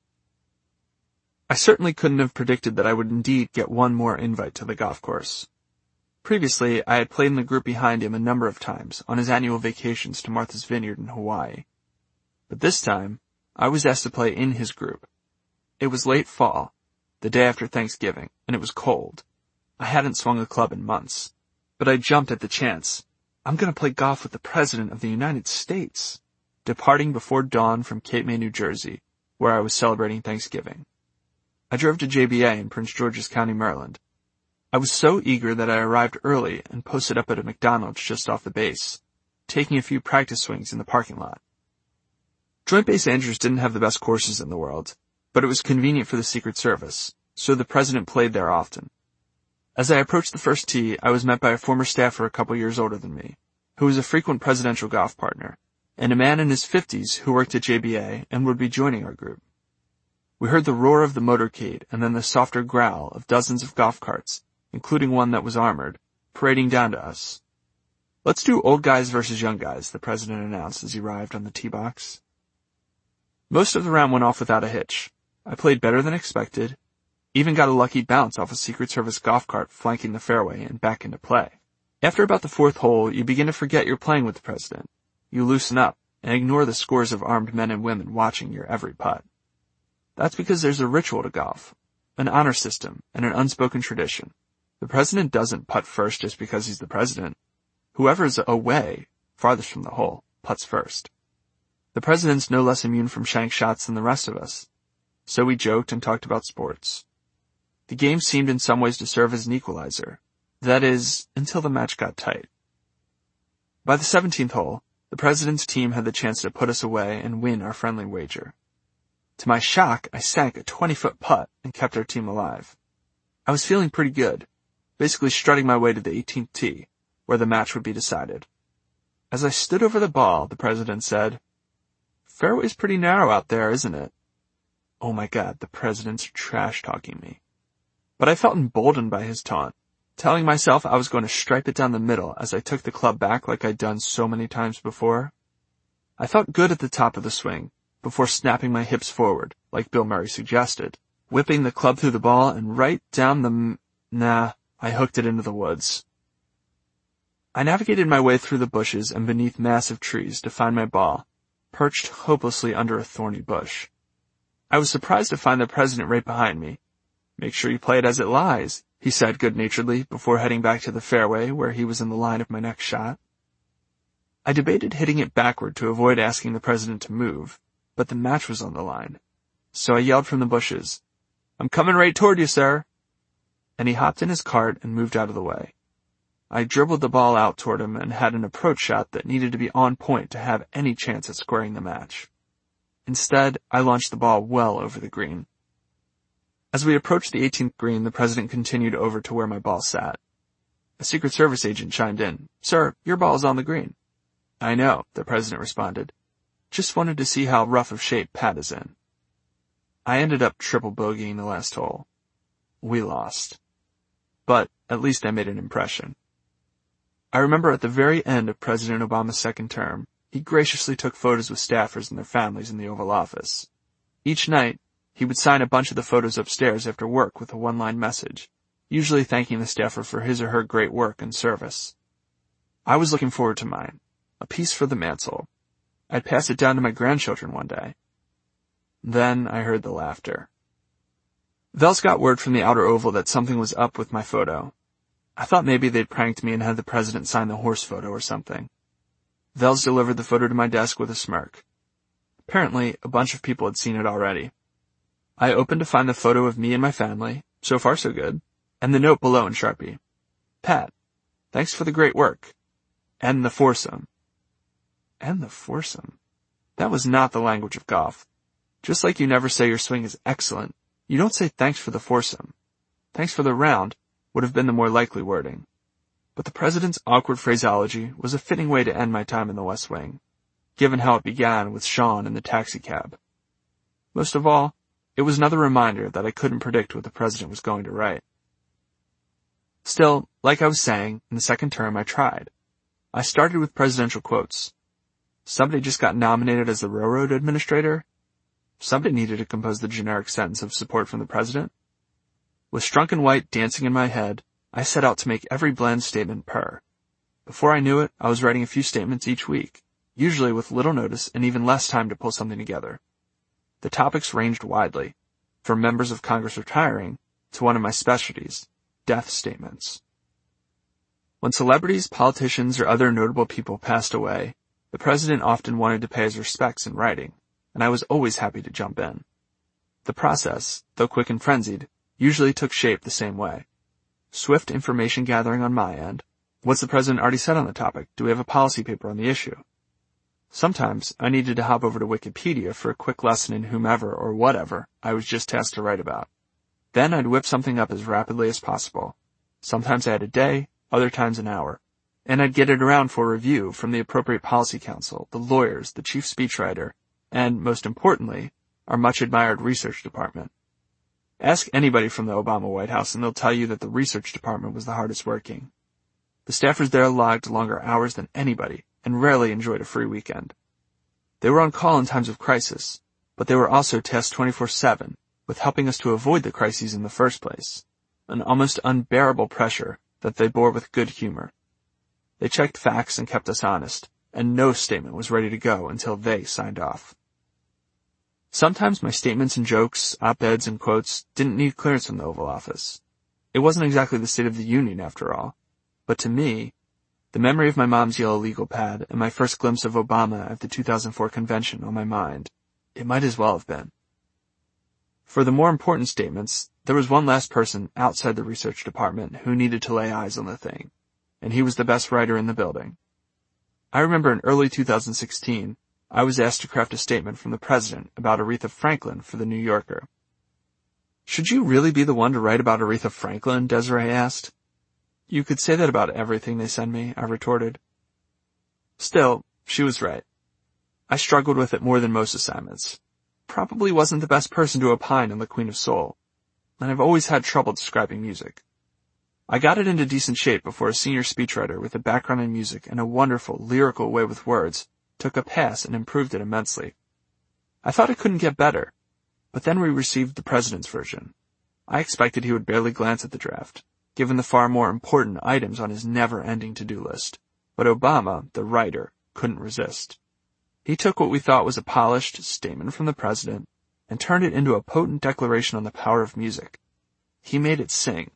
I certainly couldn't have predicted that I would indeed get one more invite to the golf course. Previously, I had played in the group behind him a number of times on his annual vacations to Martha's Vineyard in Hawaii. But this time, I was asked to play in his group. It was late fall, the day after Thanksgiving, and it was cold. I hadn't swung a club in months, but I jumped at the chance. I'm going to play golf with the President of the United States, departing before dawn from Cape May, New Jersey, where I was celebrating Thanksgiving. I drove to J B A in Prince George's County, Maryland. I was so eager that I arrived early and posted up at a McDonald's just off the base, taking a few practice swings in the parking lot. Joint Base Andrews didn't have the best courses in the world, but it was convenient for the Secret Service, so the president played there often. As I approached the first tee, I was met by a former staffer a couple years older than me, who was a frequent presidential golf partner, and a man in his fifties who worked at J B A and would be joining our group. We heard the roar of the motorcade and then the softer growl of dozens of golf carts, including one that was armored, parading down to us. "Let's do old guys versus young guys," the president announced as he arrived on the tee box. Most of the round went off without a hitch. I played better than expected, even got a lucky bounce off a Secret Service golf cart flanking the fairway and back into play. After about the fourth hole, you begin to forget you're playing with the president. You loosen up and ignore the scores of armed men and women watching your every putt. That's because there's a ritual to golf, an honor system, and an unspoken tradition. The president doesn't putt first just because he's the president. Whoever's away, farthest from the hole, putts first. The president's no less immune from shank shots than the rest of us, so we joked and talked about sports. The game seemed in some ways to serve as an equalizer. That is, until the match got tight. By the seventeenth hole, the president's team had the chance to put us away and win our friendly wager. To my shock, I sank a twenty-foot putt and kept our team alive. I was feeling pretty good, basically strutting my way to the eighteenth tee, where the match would be decided. As I stood over the ball, the president said, "Fairway's pretty narrow out there, isn't it?" Oh my God, the president's trash-talking me. But I felt emboldened by his taunt, telling myself I was going to stripe it down the middle as I took the club back like I'd done so many times before. I felt good at the top of the swing, before snapping my hips forward, like Bill Murray suggested, whipping the club through the ball and right down the m- nah, I hooked it into the woods. I navigated my way through the bushes and beneath massive trees to find my ball, perched hopelessly under a thorny bush. I was surprised to find the president right behind me. "Make sure you play it as it lies," he said good-naturedly before heading back to the fairway where he was in the line of my next shot. I debated hitting it backward to avoid asking the president to move, but the match was on the line. So I yelled from the bushes, "I'm coming right toward you, sir." And he hopped in his cart and moved out of the way. I dribbled the ball out toward him and had an approach shot that needed to be on point to have any chance at squaring the match. Instead, I launched the ball well over the green. As we approached the eighteenth green, the president continued over to where my ball sat. A Secret Service agent chimed in. "Sir, your ball is on the green." "I know," the president responded. "Just wanted to see how rough of shape Pat is in." I ended up triple bogeying the last hole. We lost. But at least I made an impression. I remember at the very end of President Obama's second term, he graciously took photos with staffers and their families in the Oval Office. Each night, he would sign a bunch of the photos upstairs after work with a one-line message, usually thanking the staffer for his or her great work and service. I was looking forward to mine, a piece for the mantle. I'd pass it down to my grandchildren one day. Then I heard the laughter. Vels got word from the outer oval that something was up with my photo. I thought maybe they'd pranked me and had the president sign the horse photo or something. Vels delivered the photo to my desk with a smirk. Apparently, a bunch of people had seen it already. I opened to find the photo of me and my family, so far so good, and the note below in Sharpie. "Pat, thanks for the great work. And the foursome." And the foursome. That was not the language of golf. Just like you never say your swing is excellent, you don't say thanks for the foursome. Thanks for the round would have been the more likely wording. But the president's awkward phraseology was a fitting way to end my time in the West Wing, given how it began with Sean in the taxicab. Most of all, it was another reminder that I couldn't predict what the president was going to write. Still, like I was saying, in the second term I tried. I started with presidential quotes. Somebody just got nominated as the railroad administrator. Somebody needed to compose the generic sentence of support from the president. With Strunk and White dancing in my head, I set out to make every bland statement purr. Before I knew it, I was writing a few statements each week, usually with little notice and even less time to pull something together. The topics ranged widely, from members of Congress retiring to one of my specialties, death statements. When celebrities, politicians, or other notable people passed away, the president often wanted to pay his respects in writing, and I was always happy to jump in. The process, though quick and frenzied, usually took shape the same way. Swift information gathering on my end. What's the president already said on the topic? Do we have a policy paper on the issue? Sometimes I needed to hop over to Wikipedia for a quick lesson in whomever or whatever I was just tasked to write about. Then I'd whip something up as rapidly as possible. Sometimes I had a day, other times an hour. And I'd get it around for review from the appropriate policy council, the lawyers, the chief speechwriter, and, most importantly, our much-admired research department. Ask anybody from the Obama White House and they'll tell you that the research department was the hardest working. The staffers there logged longer hours than anybody and rarely enjoyed a free weekend. They were on call in times of crisis, but they were also tasked twenty-four seven with helping us to avoid the crises in the first place, an almost unbearable pressure that they bore with good humor. They checked facts and kept us honest, and no statement was ready to go until they signed off. Sometimes my statements and jokes, op-eds and quotes didn't need clearance from the Oval Office. It wasn't exactly the State of the Union after all. But to me, the memory of my mom's yellow legal pad and my first glimpse of Obama at the two thousand four convention on my mind, it might as well have been. For the more important statements, there was one last person outside the research department who needed to lay eyes on the thing, and he was the best writer in the building. I remember in early two thousand sixteen, I was asked to craft a statement from the president about Aretha Franklin for the New Yorker. "Should you really be the one to write about Aretha Franklin?" Desiree asked. "You could say that about everything they send me," I retorted. Still, she was right. I struggled with it more than most assignments. Probably wasn't the best person to opine on the Queen of Soul, and I've always had trouble describing music. I got it into decent shape before a senior speechwriter with a background in music and a wonderful, lyrical way with words took a pass and improved it immensely. I thought it couldn't get better, but then we received the president's version. I expected he would barely glance at the draft, given the far more important items on his never-ending to-do list. But Obama, the writer, couldn't resist. He took what we thought was a polished statement from the president and turned it into a potent declaration on the power of music. He made it sing.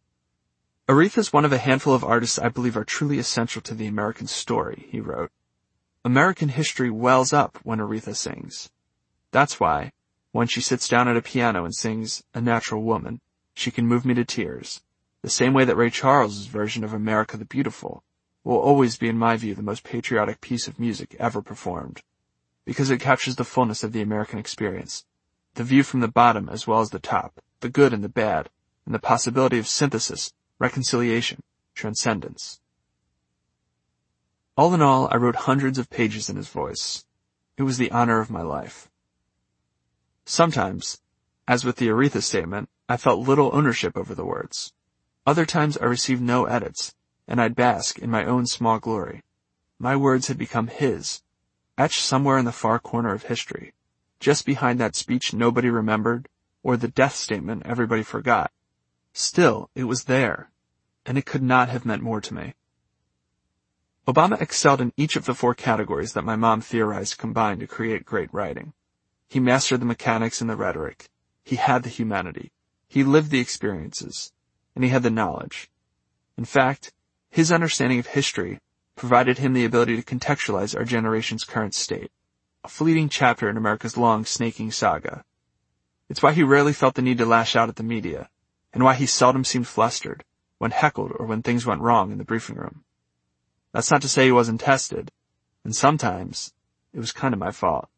"Aretha's one of a handful of artists I believe are truly essential to the American story," he wrote. "American history wells up when Aretha sings. That's why, when she sits down at a piano and sings A Natural Woman, she can move me to tears, the same way that Ray Charles's version of America the Beautiful will always be, in my view, the most patriotic piece of music ever performed, because it captures the fullness of the American experience, the view from the bottom as well as the top, the good and the bad, and the possibility of synthesis, reconciliation, transcendence. All in all, I wrote hundreds of pages in his voice. It was the honor of my life. Sometimes, as with the Aretha statement, I felt little ownership over the words. Other times I received no edits, and I'd bask in my own small glory. My words had become his, etched somewhere in the far corner of history, just behind that speech nobody remembered, or the death statement everybody forgot. Still, it was there, and it could not have meant more to me. Obama excelled in each of the four categories that my mom theorized combined to create great writing. He mastered the mechanics and the rhetoric. He had the humanity. He lived the experiences. And he had the knowledge. In fact, his understanding of history provided him the ability to contextualize our generation's current state, a fleeting chapter in America's long, snaking saga. It's why he rarely felt the need to lash out at the media, and why he seldom seemed flustered when heckled or when things went wrong in the briefing room. That's not to say he wasn't tested, and sometimes it was kind of my fault.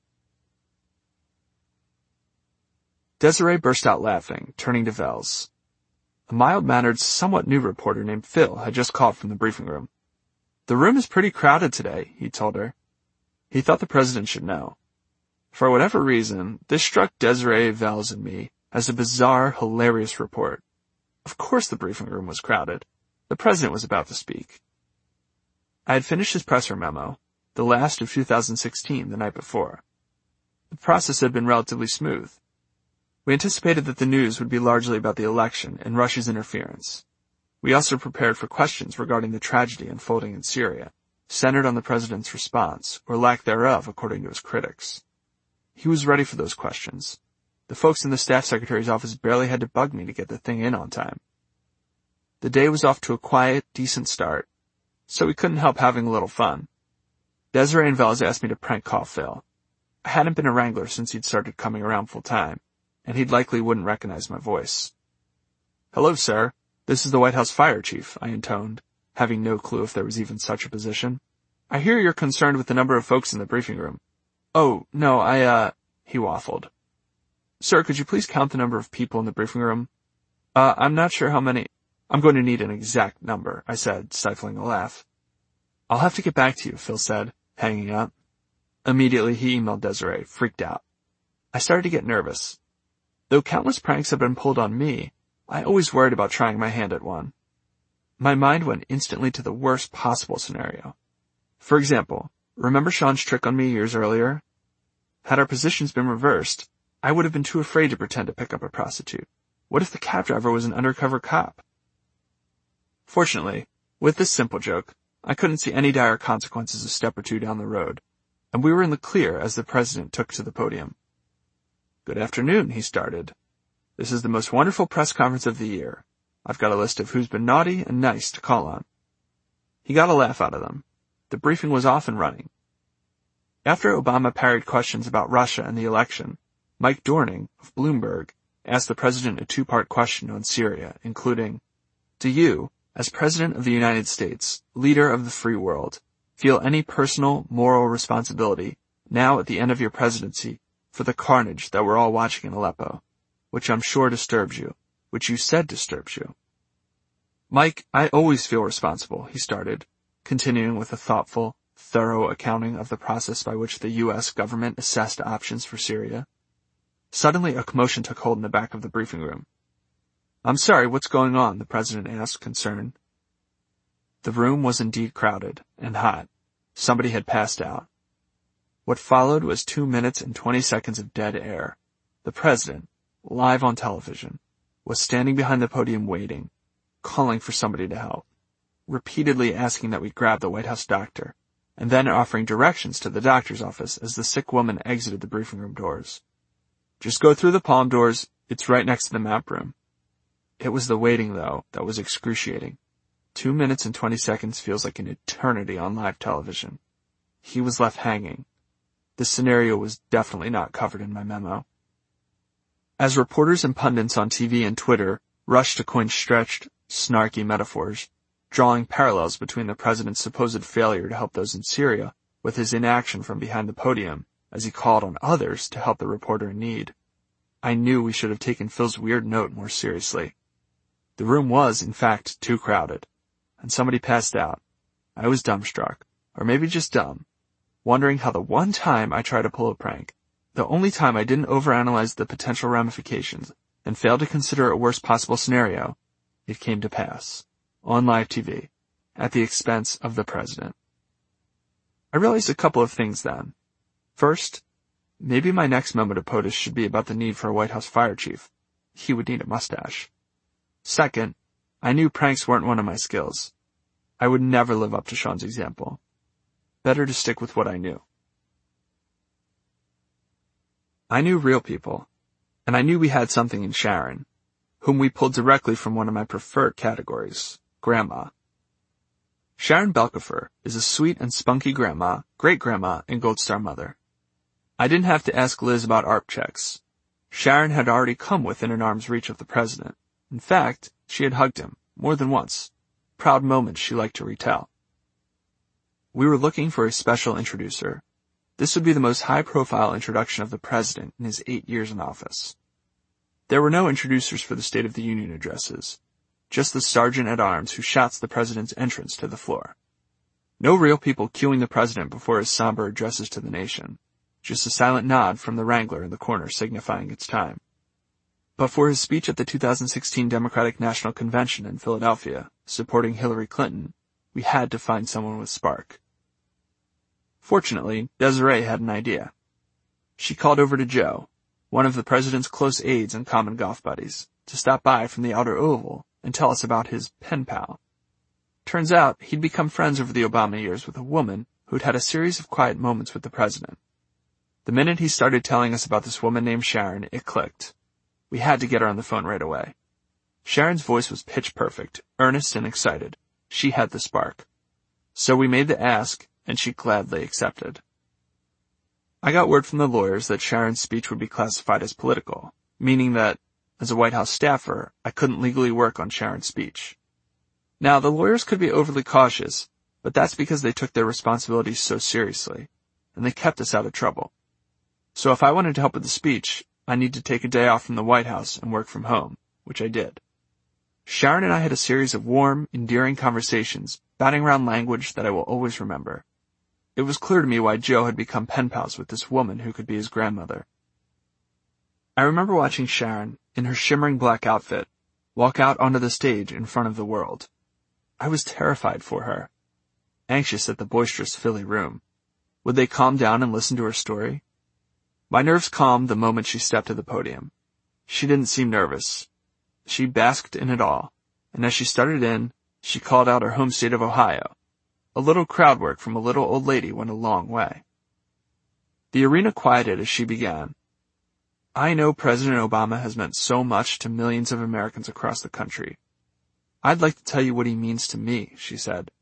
Desiree burst out laughing, turning to Vels. A mild-mannered, somewhat new reporter named Phil had just called from the briefing room. "The room is pretty crowded today," he told her. He thought the president should know. For whatever reason, this struck Desiree, Vels, and me as a bizarre, hilarious report. Of course the briefing room was crowded. The president was about to speak. I had finished his presser memo, the last of two thousand sixteen, the night before. The process had been relatively smooth. We anticipated that the news would be largely about the election and Russia's interference. We also prepared for questions regarding the tragedy unfolding in Syria, centered on the president's response, or lack thereof, according to his critics. He was ready for those questions. The folks in the staff secretary's office barely had to bug me to get the thing in on time. The day was off to a quiet, decent start, so we couldn't help having a little fun. Desiree and Vels asked me to prank call Phil. I hadn't been a wrangler since he'd started coming around full time, and he likely wouldn't recognize my voice. "Hello, sir. This is the White House fire chief," I intoned, having no clue if there was even such a position. "I hear you're concerned with the number of folks in the briefing room." "Oh, no, I, uh," he waffled. "Sir, could you please count the number of people in the briefing room?" Uh, I'm not sure how many. I'm going to need an exact number," I said, stifling a laugh. "I'll have to get back to you," Phil said, hanging up. Immediately, he emailed Desiree, freaked out. I started to get nervous. Though countless pranks had been pulled on me, I always worried about trying my hand at one. My mind went instantly to the worst possible scenario. For example, remember Sean's trick on me years earlier? Had our positions been reversed, I would have been too afraid to pretend to pick up a prostitute. What if the cab driver was an undercover cop? Fortunately, with this simple joke, I couldn't see any dire consequences a step or two down the road, and we were in the clear as the president took to the podium. "Good afternoon," he started. "This is the most wonderful press conference of the year. I've got a list of who's been naughty and nice to call on." He got a laugh out of them. The briefing was off and running. After Obama parried questions about Russia and the election, Mike Dorning, of Bloomberg, asked the president a two-part question on Syria, including, "Do you, as President of the United States, leader of the free world, feel any personal, moral responsibility, now at the end of your presidency, for the carnage that we're all watching in Aleppo, which I'm sure disturbs you, which you said disturbs you?" "Mike, I always feel responsible," he started, continuing with a thoughtful, thorough accounting of the process by which the U S government assessed options for Syria. Suddenly, a commotion took hold in the back of the briefing room. "I'm sorry, what's going on?" the president asked, concerned. The room was indeed crowded and hot. Somebody had passed out. What followed was two minutes and twenty seconds of dead air. The president, live on television, was standing behind the podium waiting, calling for somebody to help, repeatedly asking that we grab the White House doctor, and then offering directions to the doctor's office as the sick woman exited the briefing room doors. "Just go through the palm doors. It's right next to the map room." It was the waiting, though, that was excruciating. Two minutes and twenty seconds feels like an eternity on live television. He was left hanging. This scenario was definitely not covered in my memo. As reporters and pundits on T V and Twitter rushed to coin stretched, snarky metaphors, drawing parallels between the president's supposed failure to help those in Syria with his inaction from behind the podium as he called on others to help the reporter in need, I knew we should have taken Phil's weird note more seriously. The room was, in fact, too crowded. and somebody passed out. I was dumbstruck, or maybe just dumb, wondering how the one time I tried to pull a prank, the only time I didn't overanalyze the potential ramifications and failed to consider a worst possible scenario, it came to pass, on live T V, at the expense of the president. I realized a couple of things then. First, maybe my next moment of POTUS should be about the need for a White House fire chief. He would need a mustache. Second, I knew pranks weren't one of my skills. I would never live up to Sean's example. Better to stick with what I knew. I knew real people, and I knew we had something in Sharon, whom we pulled directly from one of my preferred categories, Grandma. Sharon Belkifer is a sweet and spunky grandma, great-grandma, and Gold Star mother. I didn't have to ask Liz about A R P checks. Sharon had already come within an arm's reach of the president. In fact, she had hugged him, more than once. Proud moments she liked to retell. We were looking for a special introducer. This would be the most high-profile introduction of the president in his eight years in office. There were no introducers for the State of the Union addresses, just the sergeant-at-arms who shouts the president's entrance to the floor. No real people cueing the president before his somber addresses to the nation, just a silent nod from the wrangler in the corner signifying it's time. But for his speech at the two thousand sixteen Democratic National Convention in Philadelphia, supporting Hillary Clinton, we had to find someone with spark. Fortunately, Desiree had an idea. She called over to Joe, one of the president's close aides and common golf buddies, to stop by from the outer oval and tell us about his pen pal. Turns out he'd become friends over the Obama years with a woman who'd had a series of quiet moments with the president. The minute he started telling us about this woman named Sharon, it clicked. We had to get her on the phone right away. Sharon's voice was pitch perfect, earnest and excited. She had the spark. So we made the ask, and she gladly accepted. I got word from the lawyers that Sharon's speech would be classified as political, meaning that, as a White House staffer, I couldn't legally work on Sharon's speech. Now, the lawyers could be overly cautious, but that's because they took their responsibilities so seriously, and they kept us out of trouble. So if I wanted to help with the speech, I needed to take a day off from the White House and work from home, which I did. Sharon and I had a series of warm, endearing conversations, batting around language that I will always remember. It was clear to me why Joe had become pen pals with this woman who could be his grandmother. I remember watching Sharon, in her shimmering black outfit, walk out onto the stage in front of the world. I was terrified for her, anxious at the boisterous Philly room. Would they calm down and listen to her story? My nerves calmed the moment she stepped to the podium. She didn't seem nervous. She basked in it all, and as she started in, she called out her home state of Ohio. A little crowd work from a little old lady went a long way. The arena quieted as she began. I know President Obama has meant so much to millions of Americans across the country. I'd like to tell you what he means to me, she said.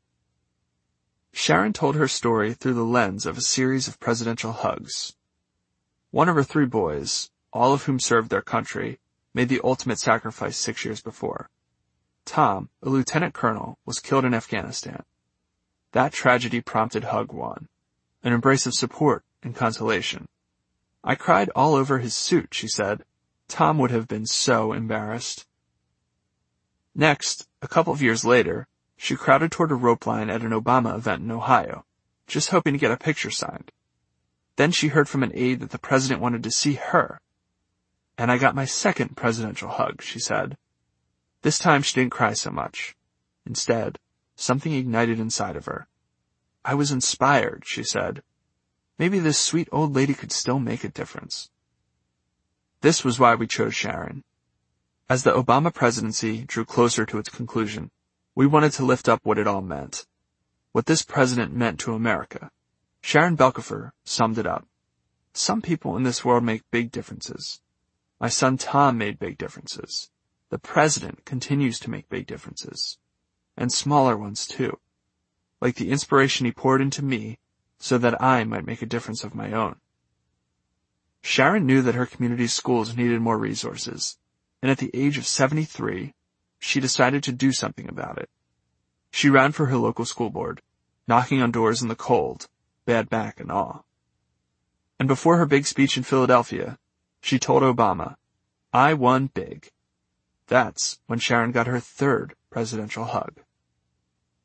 Sharon told her story through the lens of a series of presidential hugs. One of her three boys, all of whom served their country, made the ultimate sacrifice six years before. Tom, a lieutenant colonel, was killed in Afghanistan. That tragedy prompted Hug One, an embrace of support and consolation. I cried all over his suit, she said. Tom would have been so embarrassed. Next, a couple of years later, she crowded toward a rope line at an Obama event in Ohio, just hoping to get a picture signed. Then she heard from an aide that the president wanted to see her. And I got my second presidential hug, she said. This time she didn't cry so much. Instead, something ignited inside of her. I was inspired, she said. Maybe this sweet old lady could still make a difference. This was why we chose Sharon. As the Obama presidency drew closer to its conclusion, we wanted to lift up what it all meant. What this president meant to America. Sharon Belkifer summed it up. Some people in this world make big differences. My son Tom made big differences. The president continues to make big differences. And smaller ones too. Like the inspiration he poured into me so that I might make a difference of my own. Sharon knew that her community's schools needed more resources, and at the age of seventy-three, she decided to do something about it. She ran for her local school board, knocking on doors in the cold, bad back and all. And before her big speech in Philadelphia, she told Obama, I won big. That's when Sharon got her third presidential hug.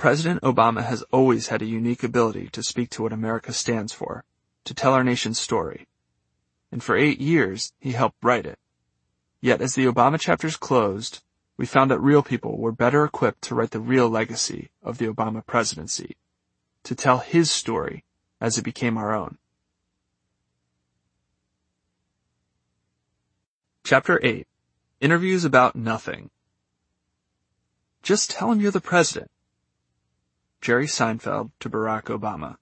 President Obama has always had a unique ability to speak to what America stands for, to tell our nation's story. And for eight years, he helped write it. Yet as the Obama chapters closed, we found that real people were better equipped to write the real legacy of the Obama presidency, to tell his story as it became our own. Chapter eight. Interviews about nothing. Just tell him you're the president. Jerry Seinfeld to Barack Obama.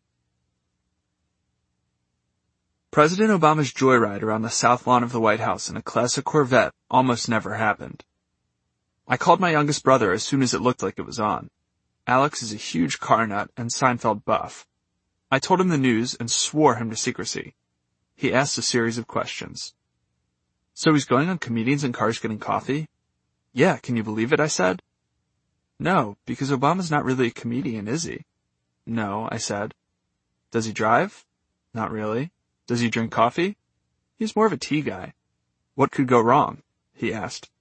President Obama's joyride around the south lawn of the White House in a classic Corvette almost never happened. I called my youngest brother as soon as it looked like it was on. Alex is a huge car nut and Seinfeld buff. I told him the news and swore him to secrecy. He asked a series of questions. So he's going on Comedians in Cars Getting Coffee? Yeah, can you believe it, I said. No, because Obama's not really a comedian, is he? No, I said. Does he drive? Not really. Does he drink coffee? He's more of a tea guy. What could go wrong? He asked.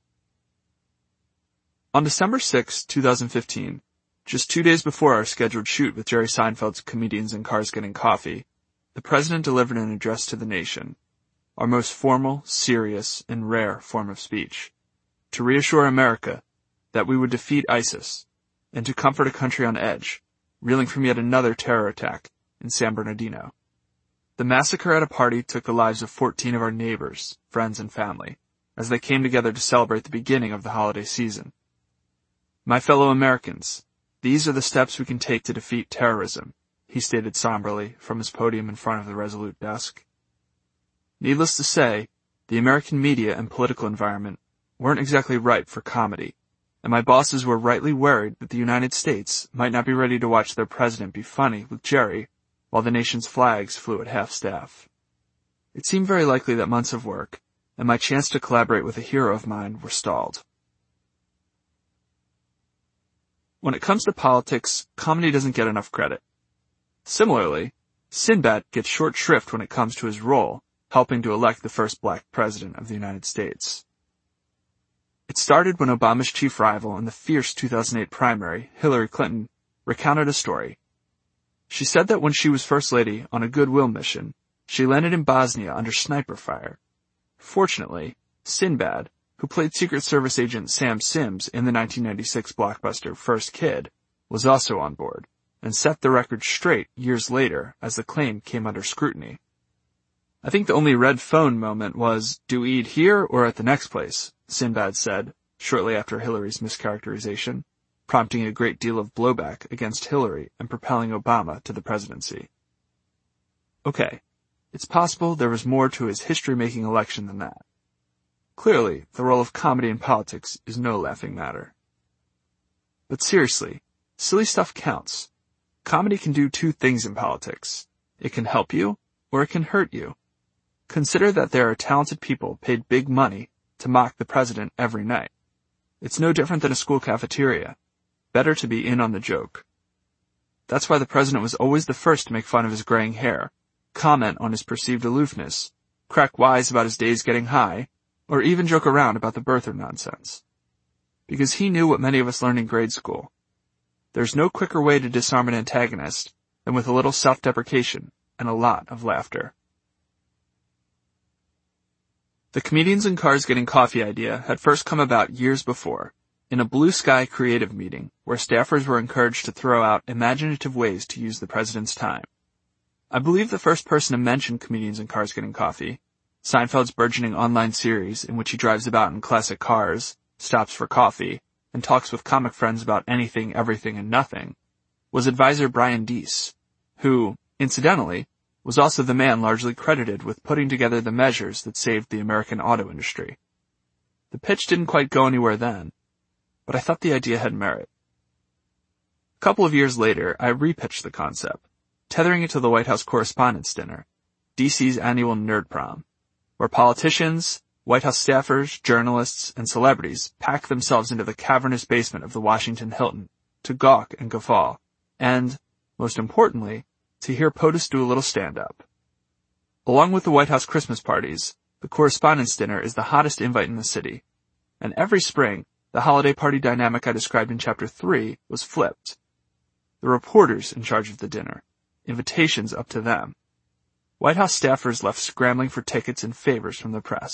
On December sixth, twenty fifteen, just two days before our scheduled shoot with Jerry Seinfeld's Comedians in Cars Getting Coffee, the president delivered an address to the nation, our most formal, serious, and rare form of speech, to reassure America that we would defeat ISIS, and to comfort a country on edge, reeling from yet another terror attack in San Bernardino. The massacre at a party took the lives of fourteen of our neighbors, friends, and family, as they came together to celebrate the beginning of the holiday season. My fellow Americans, these are the steps we can take to defeat terrorism, he stated somberly from his podium in front of the Resolute desk. Needless to say, the American media and political environment weren't exactly ripe for comedy, and my bosses were rightly worried that the United States might not be ready to watch their president be funny with Jerry while the nation's flags flew at half-staff. It seemed very likely that months of work, and my chance to collaborate with a hero of mine, were stalled. When it comes to politics, comedy doesn't get enough credit. Similarly, Sinbad gets short shrift when it comes to his role, helping to elect the first black president of the United States. It started when Obama's chief rival in the fierce two thousand eight primary, Hillary Clinton, recounted a story. She said that when she was First Lady on a goodwill mission, she landed in Bosnia under sniper fire. Fortunately, Sinbad, who played Secret Service agent Sam Sims in the nineteen ninety-six blockbuster First Kid, was also on board, and set the record straight years later as the claim came under scrutiny. I think the only red phone moment was, do we eat here or at the next place, Sinbad said, shortly after Hillary's mischaracterization, prompting a great deal of blowback against Hillary and propelling Obama to the presidency. Okay, it's possible there was more to his history-making election than that. Clearly, the role of comedy in politics is no laughing matter. But seriously, silly stuff counts. Comedy can do two things in politics. It can help you, or it can hurt you. Consider that there are talented people paid big money to mock the president every night. It's no different than a school cafeteria. Better to be in on the joke. That's why the president was always the first to make fun of his graying hair, comment on his perceived aloofness, crack wise about his days getting high, or even joke around about the birther nonsense. Because he knew what many of us learned in grade school. There's no quicker way to disarm an antagonist than with a little self-deprecation and a lot of laughter. The Comedians in Cars Getting Coffee idea had first come about years before, in a blue sky creative meeting where staffers were encouraged to throw out imaginative ways to use the president's time. I believe the first person to mention Comedians in Cars Getting Coffee, Seinfeld's burgeoning online series in which he drives about in classic cars, stops for coffee, and talks with comic friends about anything, everything, and nothing, was advisor Brian Deese, who, incidentally, was also the man largely credited with putting together the measures that saved the American auto industry. The pitch didn't quite go anywhere then, but I thought the idea had merit. A couple of years later, I repitched the concept, tethering it to the White House Correspondents' Dinner, D C's annual nerd prom, where politicians, White House staffers, journalists, and celebrities pack themselves into the cavernous basement of the Washington Hilton to gawk and guffaw, and, most importantly, to hear POTUS do a little stand-up. Along with the White House Christmas parties, the Correspondents' Dinner is the hottest invite in the city, and every spring, the holiday party dynamic I described in Chapter three was flipped. the reporters in charge of the dinner, invitations up to them. White House staffers left scrambling for tickets and favors from the press.